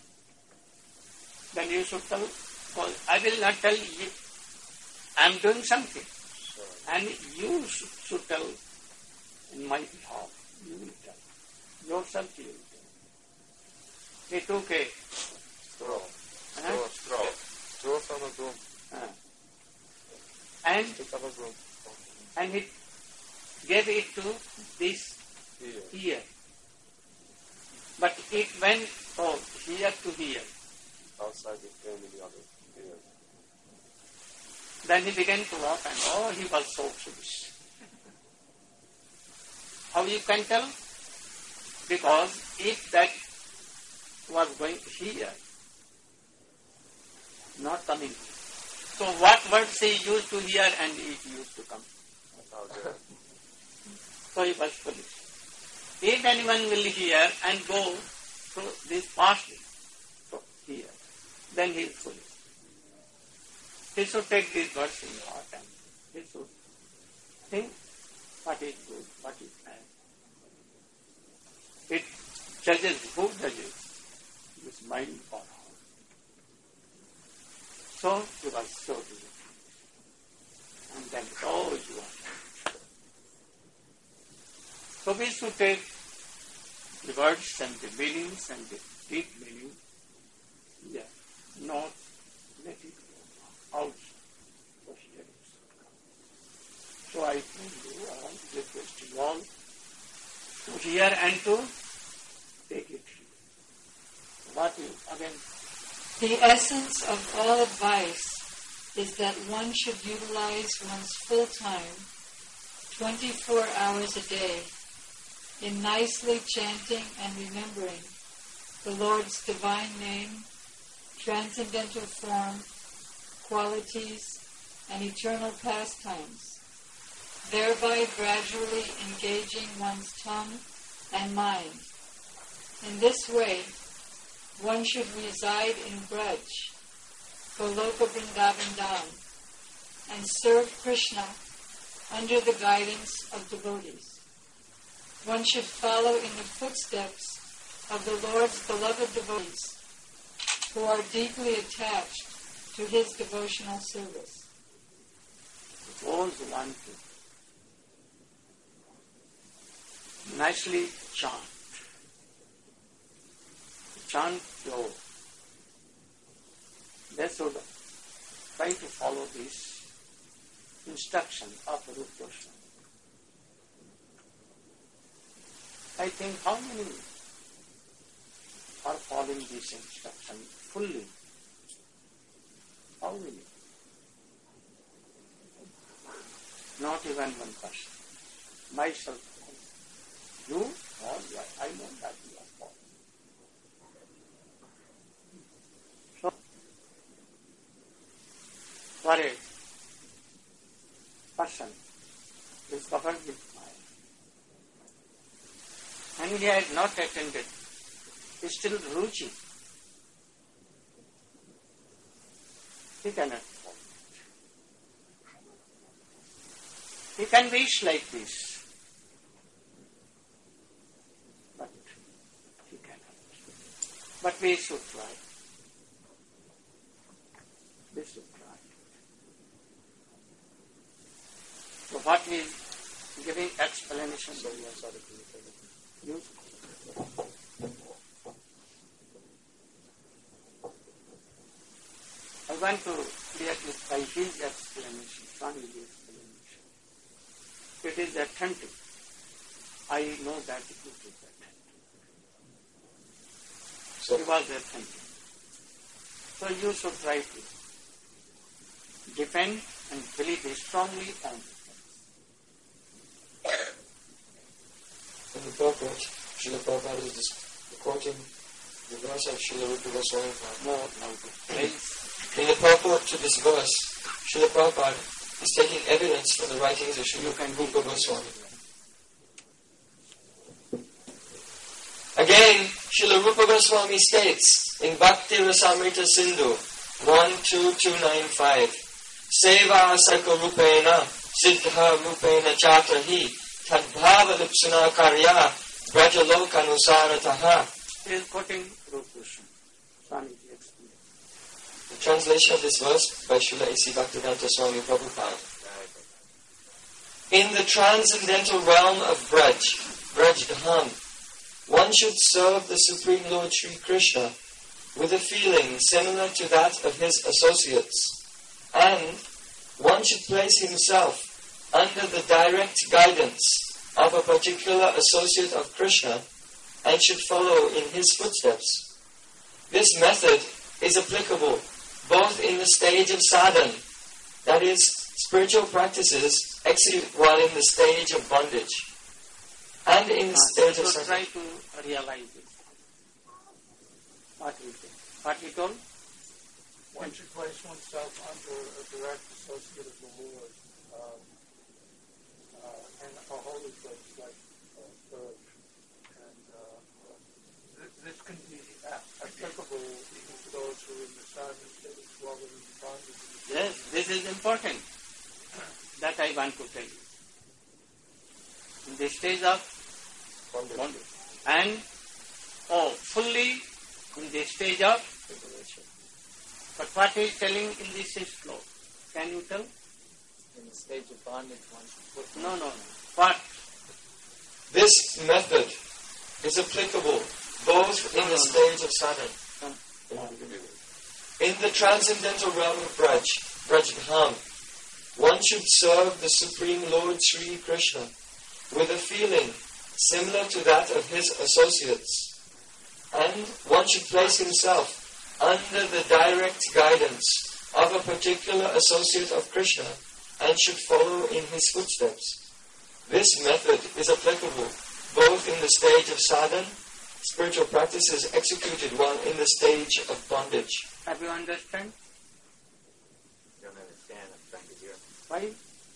Then you should tell, well, I will not tell you, I am doing something. And you should, should tell in my behalf. You will tell. Yourself you will tell. He took a Straw. huh? Straw. Straw from a broom. Uh, and, Pick up a broom. and he gave it to this Here. ear. But it went from here to here. Outside it came in the other ear. Then he began to laugh and oh, he was so foolish. How you can tell? Because if that was going here, not coming. So what words he used to hear and it used to come. Out there. So he was foolish. If anyone will hear and go through this pathway, so here, then he is foolish. He should take these words in heart and he should think what is good, what is bad. It judges, who judges? His mind or heart. So he was so busy. And then, oh, you are. So we should take the words and the meanings and the deep meaning, yeah, not let it go out. So here it should come. So I told you, I want to request you all to hear and to take it. What you, again, The essence of all advice is that one should utilize one's full time, twenty-four hours a day, in nicely chanting and remembering the Lord's divine name, transcendental form, qualities, and eternal pastimes, thereby gradually engaging one's tongue and mind. In this way, one should reside in Braj, Goloka Vrindavan Dham, and serve Krishna under the guidance of devotees. One should follow in the footsteps of the Lord's beloved devotees who are deeply attached to his devotional service. Those who want to nicely chant, chant your, they should try to follow this instruction of Rupa Goswami. I think how many are following this instruction fully? How many? Not even one person. Myself. You? All right. I know that you are following. So, for a person is covered with Maya, and he has not attended, is still ruchi, he cannot follow it. He can wish like this, but he cannot. But we should try. We should try. So what we giving explanation? You? I want to clear it by his explanation, Swamiji's explanation. It is authentic. I know that it is authentic. So it was authentic. So you should try to defend and believe strongly on it. In the purport, Srila Prabhupada is just quoting the verse of Srila Rupa Goswami. More now, please. In the purport to this verse, Srila Prabhupada is taking evidence from the writings of Srila Rupa Goswami. Again, Srila Rupa Goswami states in Bhakti Rasamrita Sindhu one two two nine five, Seva Sarka Rupena Siddha Rupena Chatahi Tadbhava Lipsuna Karya Brajaloka Nusarataha. He is quoting Rupa Goswami. Swamiji explained. The translation of this verse by Srila A C Bhaktivedanta Swami Prabhupada. In the transcendental realm of Braj, Braj Dham, one should serve the Supreme Lord Sri Krishna with a feeling similar to that of his associates, and one should place himself under the direct guidance of a particular associate of Krishna and should follow in his footsteps. This method is applicable both in the stage of sadhana, that is, spiritual practices executed while in the stage of bondage, and in the stage of sadhana. sadhana. Try to realize it. What we did. What we told? One should place oneself under a direct associate of the Lord um, uh, in a holy place like uh, Earth. And uh, th- this can be a- applicable even to those who are in the sadhana state as well as in the bondage. Yes, this is important. That I want to tell you. In the stage of bondage. And, oh, fully in the stage of liberation. But what he is telling in this slope? Can you tell? In the stage of bondage, one should put. No, no, no. What? This method is applicable both in the stage of sadhana. In the transcendental realm of Braj, Braj Dham, one should serve the Supreme Lord Sri Krishna with a feeling similar to that of his associates, and one should place himself under the direct guidance of a particular associate of Krishna and should follow in his footsteps. This method is applicable both in the stage of sadhana, spiritual practices executed while in the stage of bondage. Have you understand? I don't understand. I'm trying to hear. Why?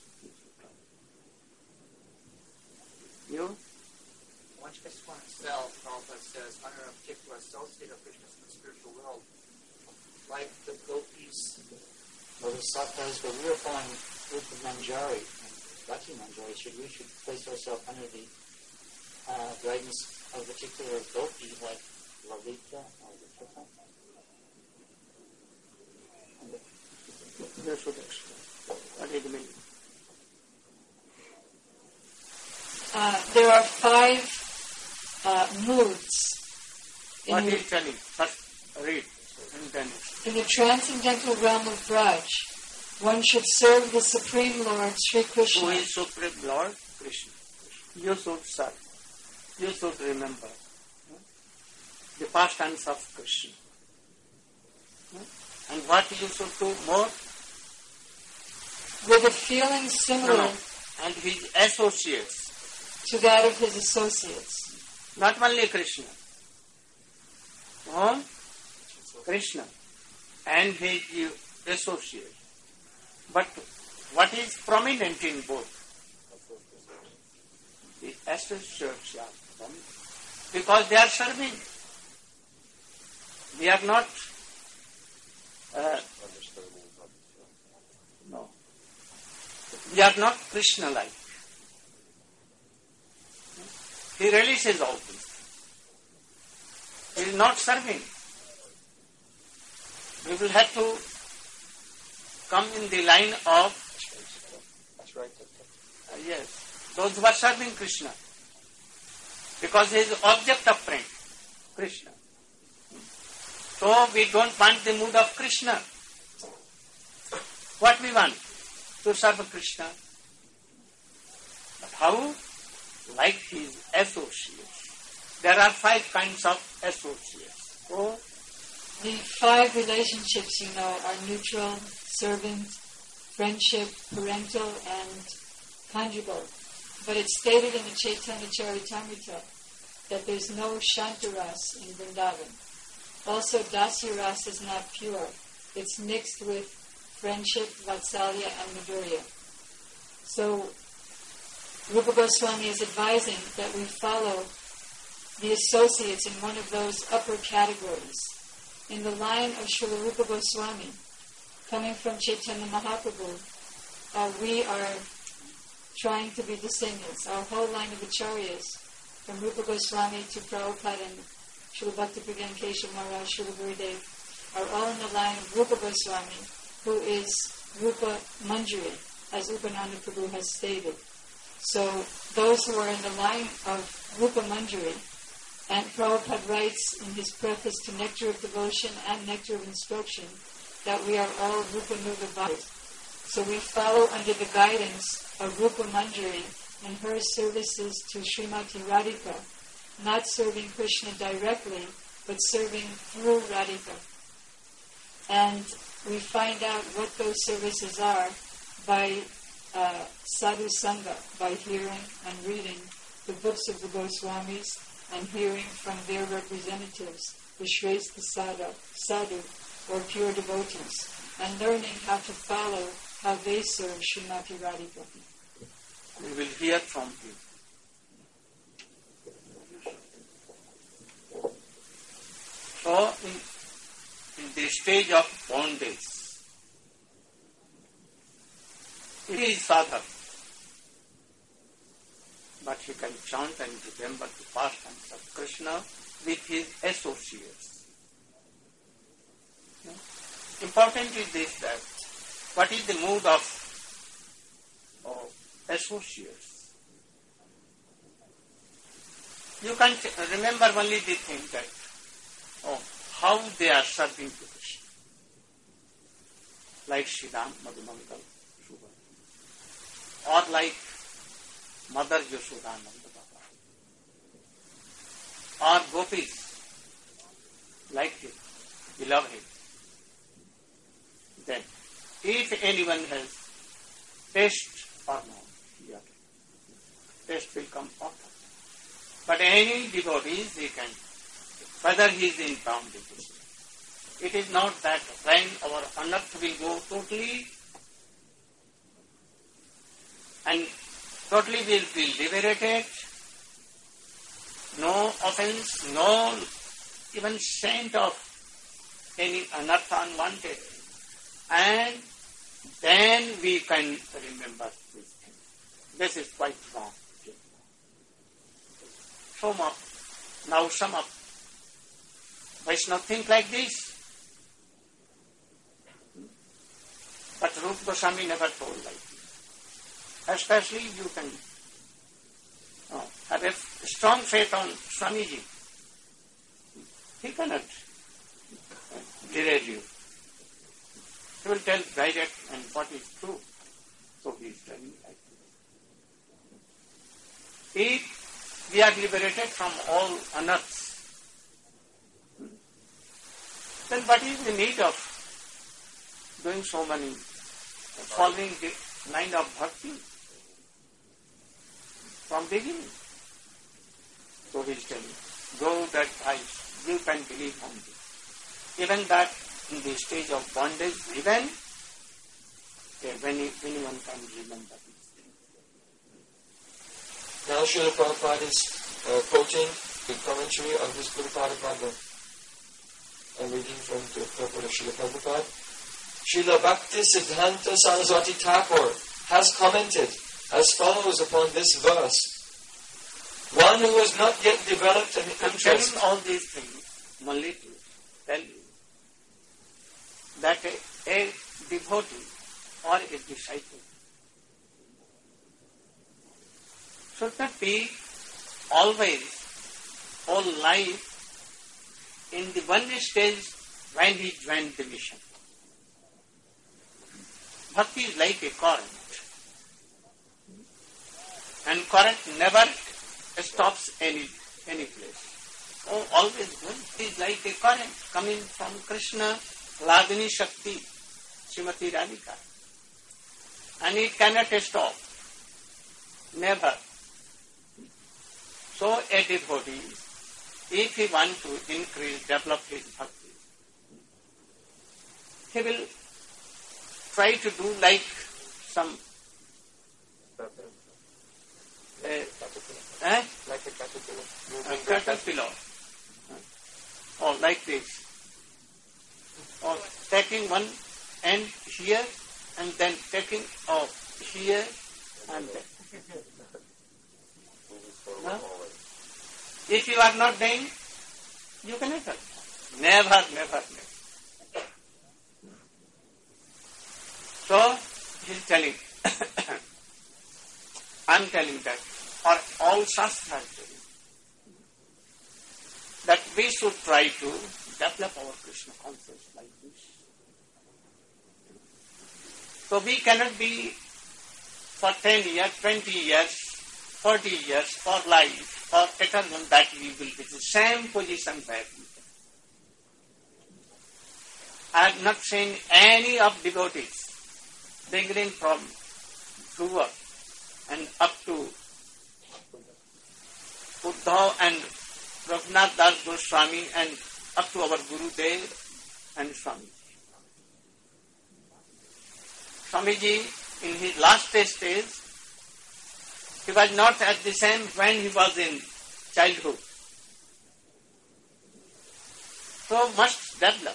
You? One should place oneself, Prabhupada says, under a particular associate of Krishna's in the spiritual world. Like the gopis or the sattas, but we are following Rupa Manjari and Bhakti Manjari, should we should place ourselves under the uh, guidance a particular gopi like Lalita or Vishaka? You should explain. What is the meaning? Uh, there are five uh, moods in What the, is telling? First read and then in the transcendental realm of Braj. One should serve the Supreme Lord Sri Krishna. who is Supreme Lord? Krishna. You should serve. You should remember hmm, the pastimes of Krishna. Hmm? And what you should do more? With a feeling similar No, no. And his associates. to that of his associates. Not only Krishna. Whom? Krishna. And his associates. But what is prominent in both? The associates are prominent. Because they are serving. We are not uh, no. We are not Krishna-like. He releases all this. He is not serving. We will have to come in the line of, That's right. uh, yes, those who are serving Krishna. Because he is object of friend, Krishna. So we don't want the mood of Krishna. What we want? To serve Krishna. But how? Like his associates. There are five kinds of associates. So, The five relationships, you know, are neutral, servant, friendship, parental, and conjugal. But it's stated in the Chaitanya Charitamrita that there's no Shantaras in Vrindavan. Also, Dasya Ras is not pure. It's mixed with friendship, Vatsalya, and Madhurya. So, Rupa Goswami is advising that we follow the associates in one of those upper categories. In the line of Srila Rupa Goswami, coming from Chaitanya Mahaprabhu, uh, we are trying to be descendants. Our whole line of acharyas, from Rupa Goswami to Prabhupada and Srila Bhaktivedanta Keshav Maharaj, Srila Gurudev, are all in the line of Rupa Goswami, who is Rupa Manjari, as Upananda Prabhu has stated. So those who are in the line of Rupa Manjari, and Prabhupada writes in his preface to Nectar of Devotion and Nectar of Instruction that we are all Rupa Nuga Bhaktas. So we follow under the guidance of Rupa Manjari and her services to Srimati Radhika, not serving Krishna directly, but serving through Radhika. And we find out what those services are by uh, sadhu sangha, by hearing and reading the books of the Goswamis and hearing from their representatives, the Shrestha Sadhu, sadhu or pure devotees, and learning how to follow how they serve Srimati Radhika. we will hear from him. So, in, in the stage of bondage, it is sadhak, but he can chant and remember the pastimes of Krishna with his associates. No? Important is this, that what is the mood of, of associates? You can t- remember only the thing that, oh, how they are serving to Krishna. Like Shriram, Madhumangal, Shubha. Or like Mother Yashodananda Baba. Or gopis, like him, beloved. Then, if anyone has taste or not, yeah, taste will come after. But any devotee, he can, whether he is in bondage. It is not that when our unearth will go totally and totally will be liberated, no offense, no even scent of any anartha unwanted, and then we can remember this thing. This is quite wrong. So much Now some of Vaishnava think like this. But Rupa Goswami never told like this. Especially you can oh, have a strong faith on Swamiji. He cannot derail you. He will tell direct and what is true. So he is telling like this. If we are liberated from all unearths, then what is the need of doing so many, following the line of bhakti from beginning? So he is telling, go that eyes, you can believe on this. Even that in the stage of bondage, even okay, when anyone can remember this. Now Srila Prabhupada is uh, quoting the commentary of his Gurupada Bhagavad. I'm reading from the purport of Srila Prabhupada. Srila Bhakti Siddhanta Saraswati Thakur has commented as follows upon this verse. One who has not yet developed an I'm interest... telling all these things only to tell you that a, a devotee or a disciple should not be always, all life, in the one stage when he joined the mission. Bhakti is like a current, and current never stops any any place. Oh, always going. It is like a current coming from Krishna, Lagini Shakti, Srimati Radhika, and it cannot stop. Never. So a devotee, if he wants to increase, develop his bhakti, he will try to do like some uh, eh? Like a caterpillar. a caterpillar, or like this, or taking one end here and then taking off here and there. No? If you are not doing, you cannot help. Never, never, never. So, he is telling, I am telling that, or all Shastras telling, that we should try to develop our Krishna consciousness like this. So we cannot be for ten years, twenty years, forty years, for life, for eternal, that we will be the same position back. I have not seen any of devotees, beginning from Dhruva and up to Uddhav and Raghunath Das Goswami and up to our Gurudev and Swami. Swamiji, in his last stage, he was not at the same when he was in childhood. So must develop.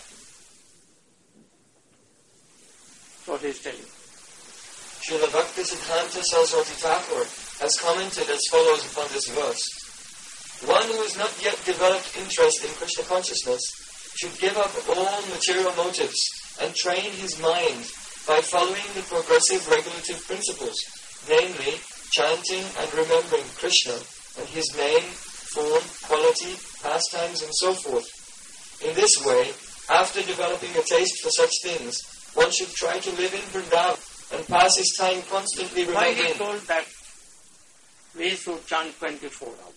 So he is telling. Srila Bhakti Siddhanta Saraswati Thakur has commented as follows upon this verse. One who has not yet developed interest in Krishna consciousness should give up all material motives and train his mind by following the progressive regulative principles, namely chanting and remembering Krishna and his name, form, quality, pastimes, and so forth. In this way, after developing a taste for such things, one should try to live in Vrindavan and pass his time constantly Why remembering. he told that we should chant twenty-four hours?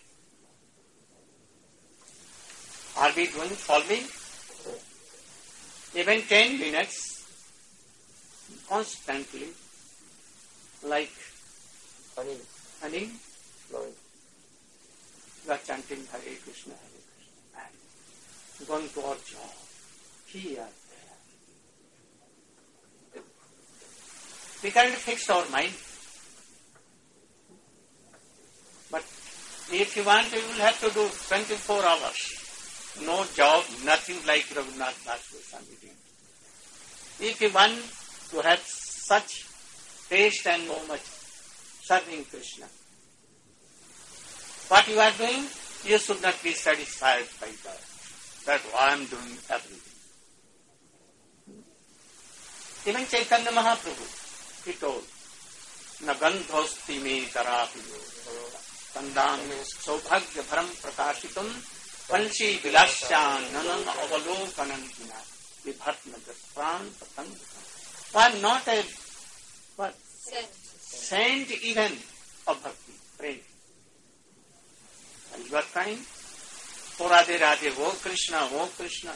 Are we doing following? Even ten minutes, constantly, like Honey, honey, flowing. we are chanting Hare Krishna, Hare Krishna, and going to our job, here, there. We can't fix our mind. But if you want, you will have to do twenty-four hours. No job, nothing like Raghunath Das Goswami did. If you want to have such taste and so much serving Krishna, what you are doing? you should not be satisfied by that. That I am doing everything. Even Chaitanya Mahaprabhu, he told, Nagandhosti me tarapiyo, Kandam saubhagya bharam prakashitum, Vanshi vilasyan nanan avalokanantina, Vibhatma jaspran patangam. I am not a what? Saint. Saint even of bhakti, praise. And you are crying, Oh Radhe Radhe, oh Krishna, oh Krishna.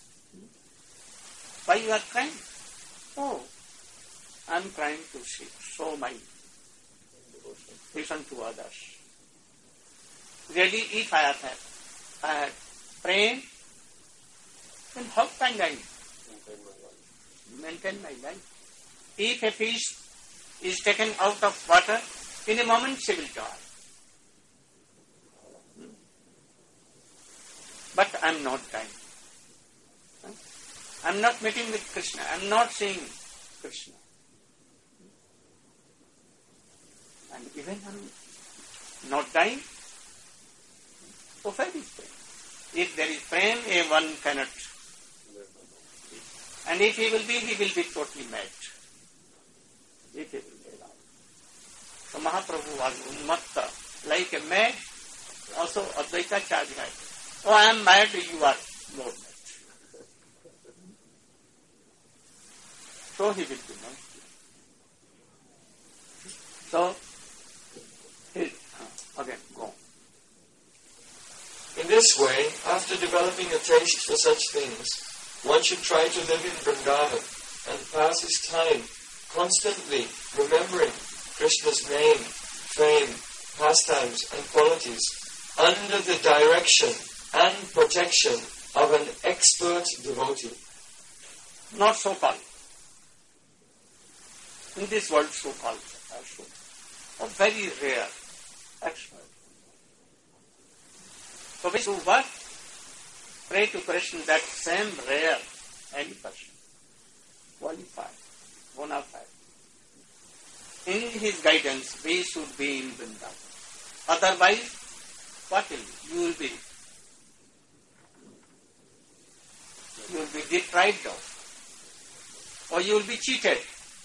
Why you are crying? Oh, I am crying to see, show my devotion to others. Really, if I had, I had prayed, then how can I maintain my life? If a fish is taken out of water, in a moment she will die. But I am not dying. I am not meeting with Krishna. I am not seeing Krishna. And even I am not dying, so where is prem? If there is prem, a one cannot. And if he will be, he will be totally mad. If he will be allowed. So Mahaprabhu was unmatta, like a mad. Also Advaita Charya. Oh, I am mad, you are more mad. So he will be mad. So, he, uh, again, go. In this way, after developing a taste for such things, one should try to live in Vrindavan and pass his time constantly remembering Krishna's name, fame, pastimes and qualities under the direction and protection of an expert devotee. Not so called. In this world, so called also. A very rare expert. So we should what? Pray to Krishna that same rare any person, qualified, bona fide. In his guidance, we should be in Vrindavan. Otherwise, what will you? You will be You will be deprived of, or you will be cheated.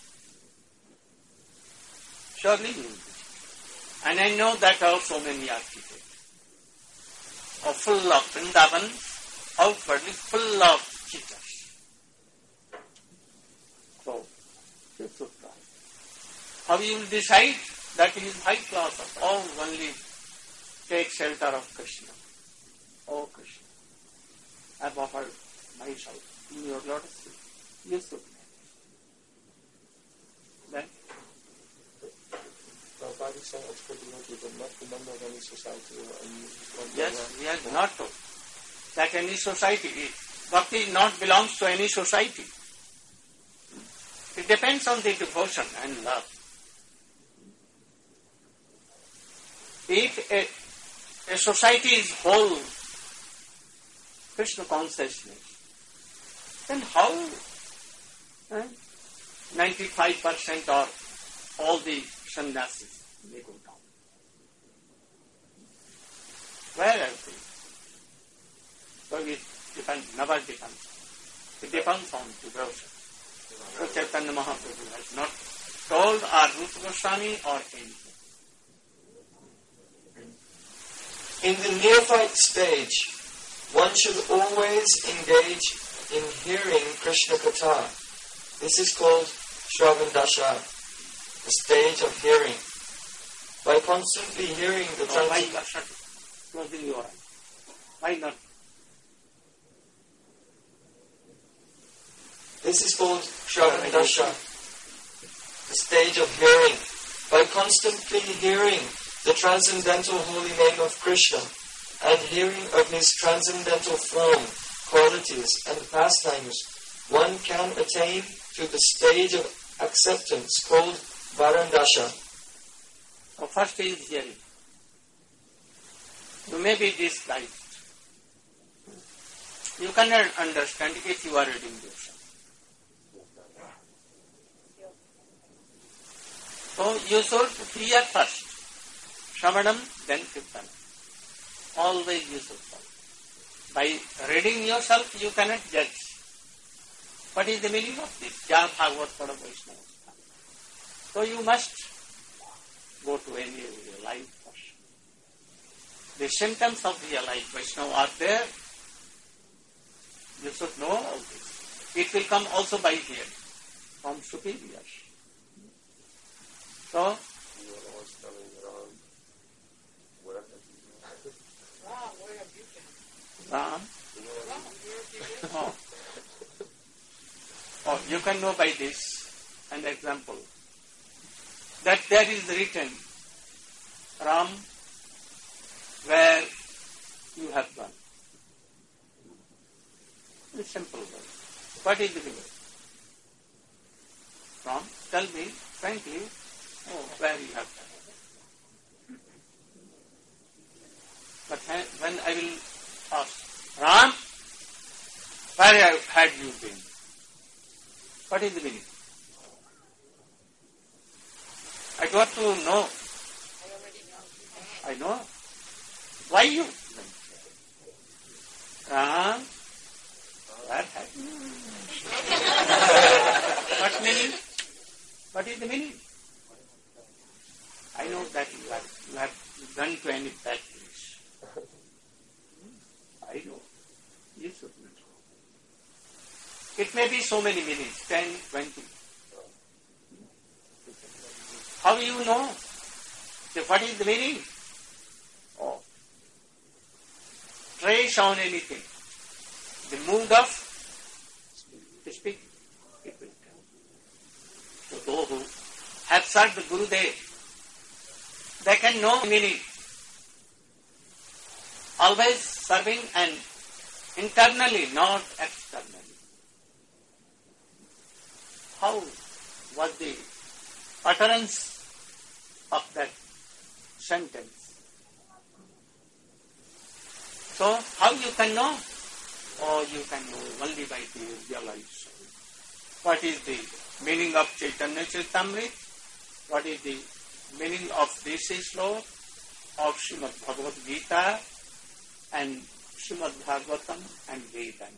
Surely you will be cheated. And I know that also many are cheated. Or full of Vrindavan, outwardly full of cheaters. So, you should try. How you will decide that he is high class of all only take shelter of Krishna. Oh Krishna, I have offered myself in your lotus feet. You should manage. Then? Prabhupada is saying expert devotee, but not the member of any society or any... Yes, we are not told that any society, bhakti not belongs to any society. It depends on the devotion and love. If a, a society is whole Krishna consciousness, then how eh, ninety-five percent or all the sannyasis may go down? Where are they? So it depends, never depends. It depends on devotion. So Chaitanya Mahaprabhu has not told or Rupa Goswami or anything. In the neophyte stage, one should always engage in hearing Krishna Katha. This is called Shravan Dasha, the stage of hearing. By constantly hearing the Oh, why trans- not shut it? Closing your eyes. Why not? This is called Shravan Dasha, the stage of hearing. By constantly hearing the transcendental holy name of Krishna and hearing of his transcendental form, qualities and pastimes, one can attain to the stage of acceptance called Varandasha. So first is hearing. You may be disguised. You cannot understand if you are reading this. So you should hear first. Shravanam, then Kirtanam. always you should follow. By reading yourself, you cannot judge. What is the meaning of this? Kya Bhagavad Pada Vaishnava? So you must go to any realized person. The symptoms of realized Vaishnava are there. You should know all this. It will come also by hearing from superiors. So, You are always telling Ram where have you been? Ram, where have you been? Ram, Ram, where have you been? oh. Oh, you can know by this an example that there is written, Ram, where you have gone. It's simple word. What is the meaning? Ram, tell me frankly, oh, where you have gone. But when I will ask, Ram, where had you been? What is the meaning? I got to know. I already know. I know. Why you? Ram, where had you? What meaning? What is the meaning? I know that you have, you have gone to any bad place. I know. You should know. It may be so many minutes, ten, twenty. How do you know? So what is the meaning? Oh. Trace on anything. The mood of speaking. It will come. So those who have served the Gurudev, they can know meaning. Always serving and internally, not externally. How was the utterance of that sentence? So, how you can know? Or you can know only by the realization. What is the meaning of Chaitanya Charitamrita? What is the meaning of this sloka of Srimad Bhagavad Gita and Srimad Bhagavatam and Vedanta?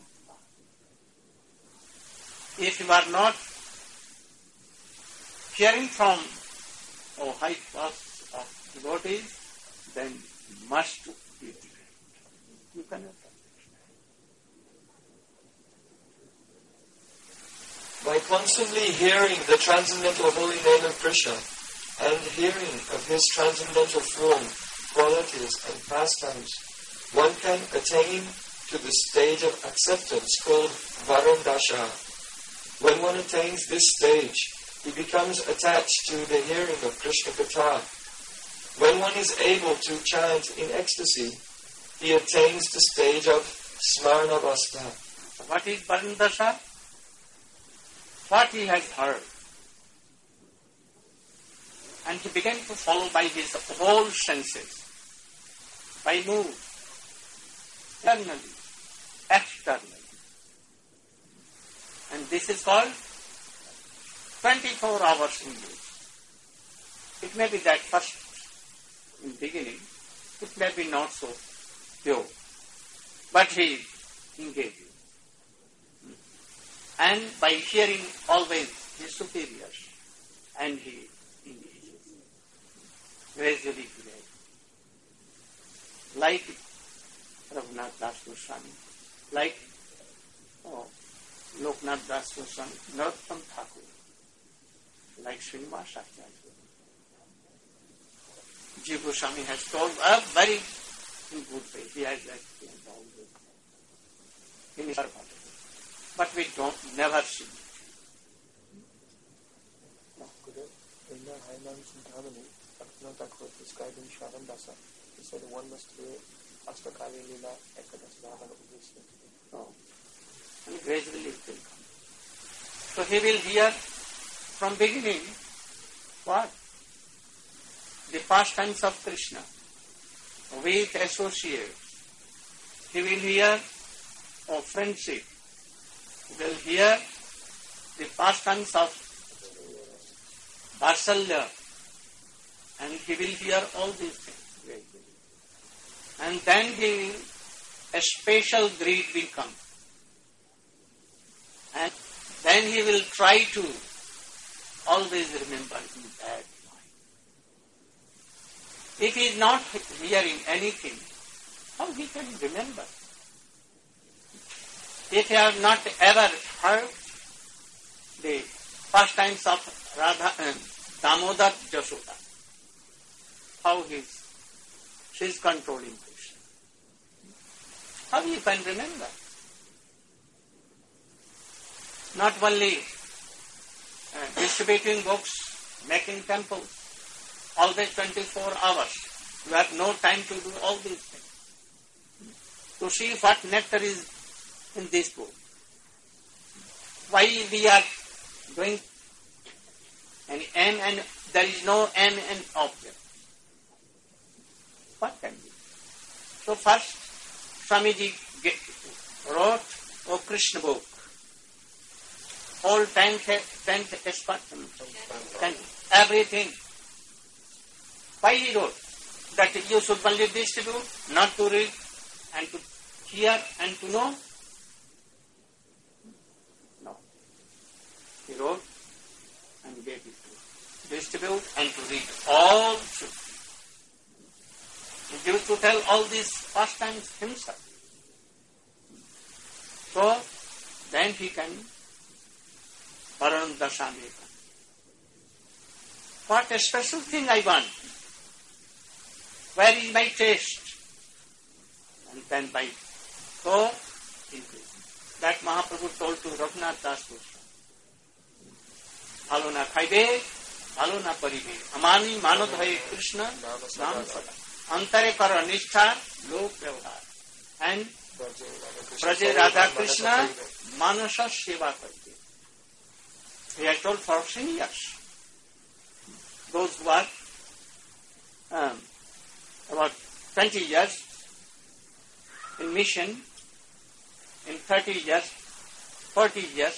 If you are not hearing from oh, high class of devotees, then must be different. You cannot understand. By constantly hearing the transcendental holy name of Krishna and hearing of his transcendental form, qualities and pastimes, one can attain to the stage of acceptance called Varandasha. When one attains this stage, he becomes attached to the hearing of Krishna Katha. When one is able to chant in ecstasy, he attains the stage of Smaranavastha. What is Varandasha? What he has heard. And he began to follow by his whole senses, by mood, internally, externally. And this is called twenty-four hours engaged. It may be that first, in beginning, it may be not so pure, but he engages. And by hearing always his superiors, and he engages. Gradually, gradually. Like Raghunath Das Goswami, like oh, Loknath Das Goswami, Narottam Thakur, like Srinivas Acharya. Jiva Goswami has told a very in good way. He has explained all this in his Sarvata. But we don't never see it. In the Hainan Sundhamani, Bhaktivinoda Thakur describing Shravan Dasa, he said one must hear Astakali Lila Ekadas Bhavan Udesya. Oh. And gradually it will come. So he will hear from beginning what? The pastimes of Krishna with associates. He will hear of friendship. He will hear the pastimes of Varsalya, and he will hear all these things. And then he, a special greed will come. And then he will try to always remember in that mind. If he is not hearing anything, how he can remember? If he has not ever heard the pastimes of Radha and Damodar Jashoda, how he is, she is controlling Krishna. How he can remember? Not only uh, distributing books, making temples, always twenty-four hours. You have no time to do all these things. To see what nectar is in this book. Why we are doing an aim and there is no aim and object. What can be? So first, Swamiji wrote a Krishna book. Whole tenth, tenth expert, tenth, everything. Why he wrote? That you should only distribute, not to read, and to hear and to know? No. He wrote and gave it to distribute and to read all should. He used to tell all these pastimes himself. So, then he can Param Dasameka. What a special thing I want. Where is my taste? And then by so increase. That Mahaprabhu told to Raghunath Das Goswami. Bhalo na khaibe, bhalo na paribe. Amani manod hai Krishna, Ram Sada. Antare karo nishtha, lok vyavhar. And Praje Radha Krishna, manasa seva karte. He has told for seniors. Those who are um, about twenty years in mission, in thirty years, forty years,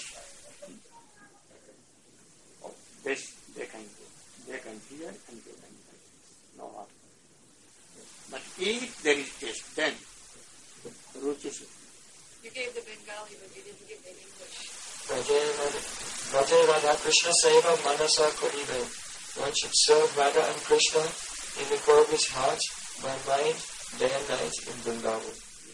they, they can they can hear and they can hear. No harm. But if there is taste, then ruchi. You gave the Bengali, but you didn't give the English. Raja Radha Krishna Seva Manasa Koribe. One should serve Radha and Krishna in the core of his heart by mind, day and night in Vrindavan.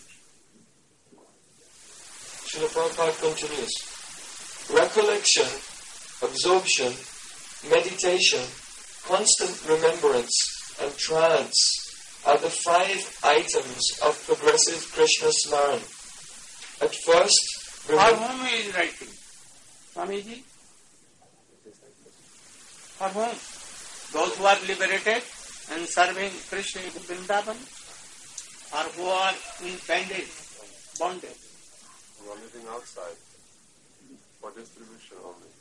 Srila Prabhupada continues. Recollection, absorption, meditation, constant remembrance, and trance are the five items of progressive Krishna Smaran. At first, for whom he is writing? Swamiji? For whom? Those who are liberated and serving Krishna in Vrindavan, or who are in bondage, bondage? Who are living outside for distribution only.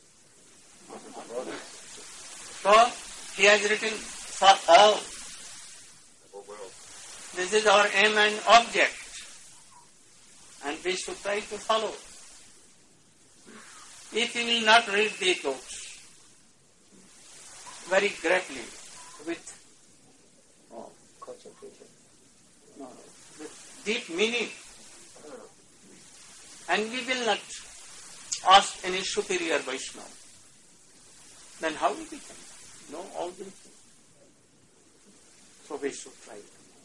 So, he has written for all. Oh, well. This is our aim and object. And we should try to follow. If you will not read the books very greatly, with, Oh, concentration. no, with deep meaning, and we will not ask any superior Vaishnava, then how we can know all these things? So we should try.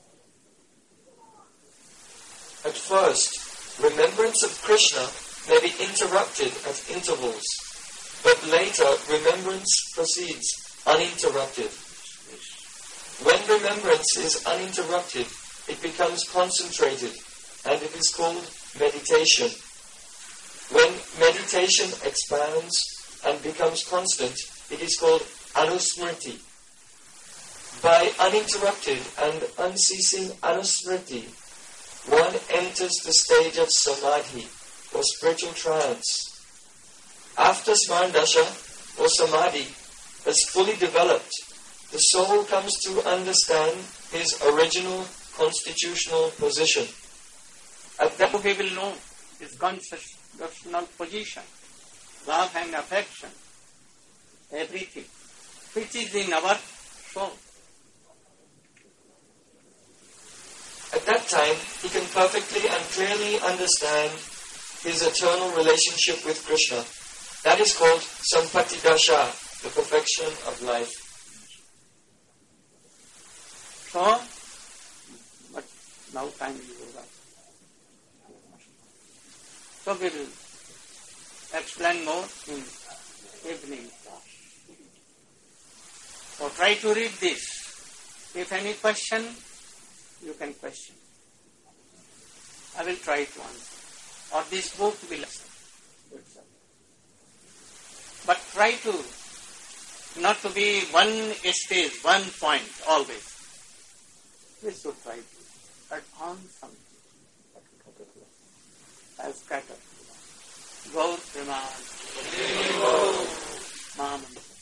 At first, remembrance of Krishna may be interrupted at intervals, but later remembrance proceeds uninterrupted. When remembrance is uninterrupted, it becomes concentrated, and it is called meditation. When meditation expands and becomes constant, it is called anusmriti. By uninterrupted and unceasing anusmriti, one enters the stage of samadhi, or spiritual trance. After smarandasha, or samadhi, has fully developed, the soul comes to understand his original constitutional position. At that Now we will know his constitutional position, love and affection, everything, which is in our soul. At that that time, he can perfectly and clearly understand his eternal relationship with Krishna. That is called Sampati Dasha, the perfection of life. So, but now time is over. So we will explain more in evening class. So try to read this. If any question, you can question. I will try to answer. Or this book will answer. But try to not to be one stage, one point always. We should try to advance something. As Caterpillar. Gaur Preman. Mama.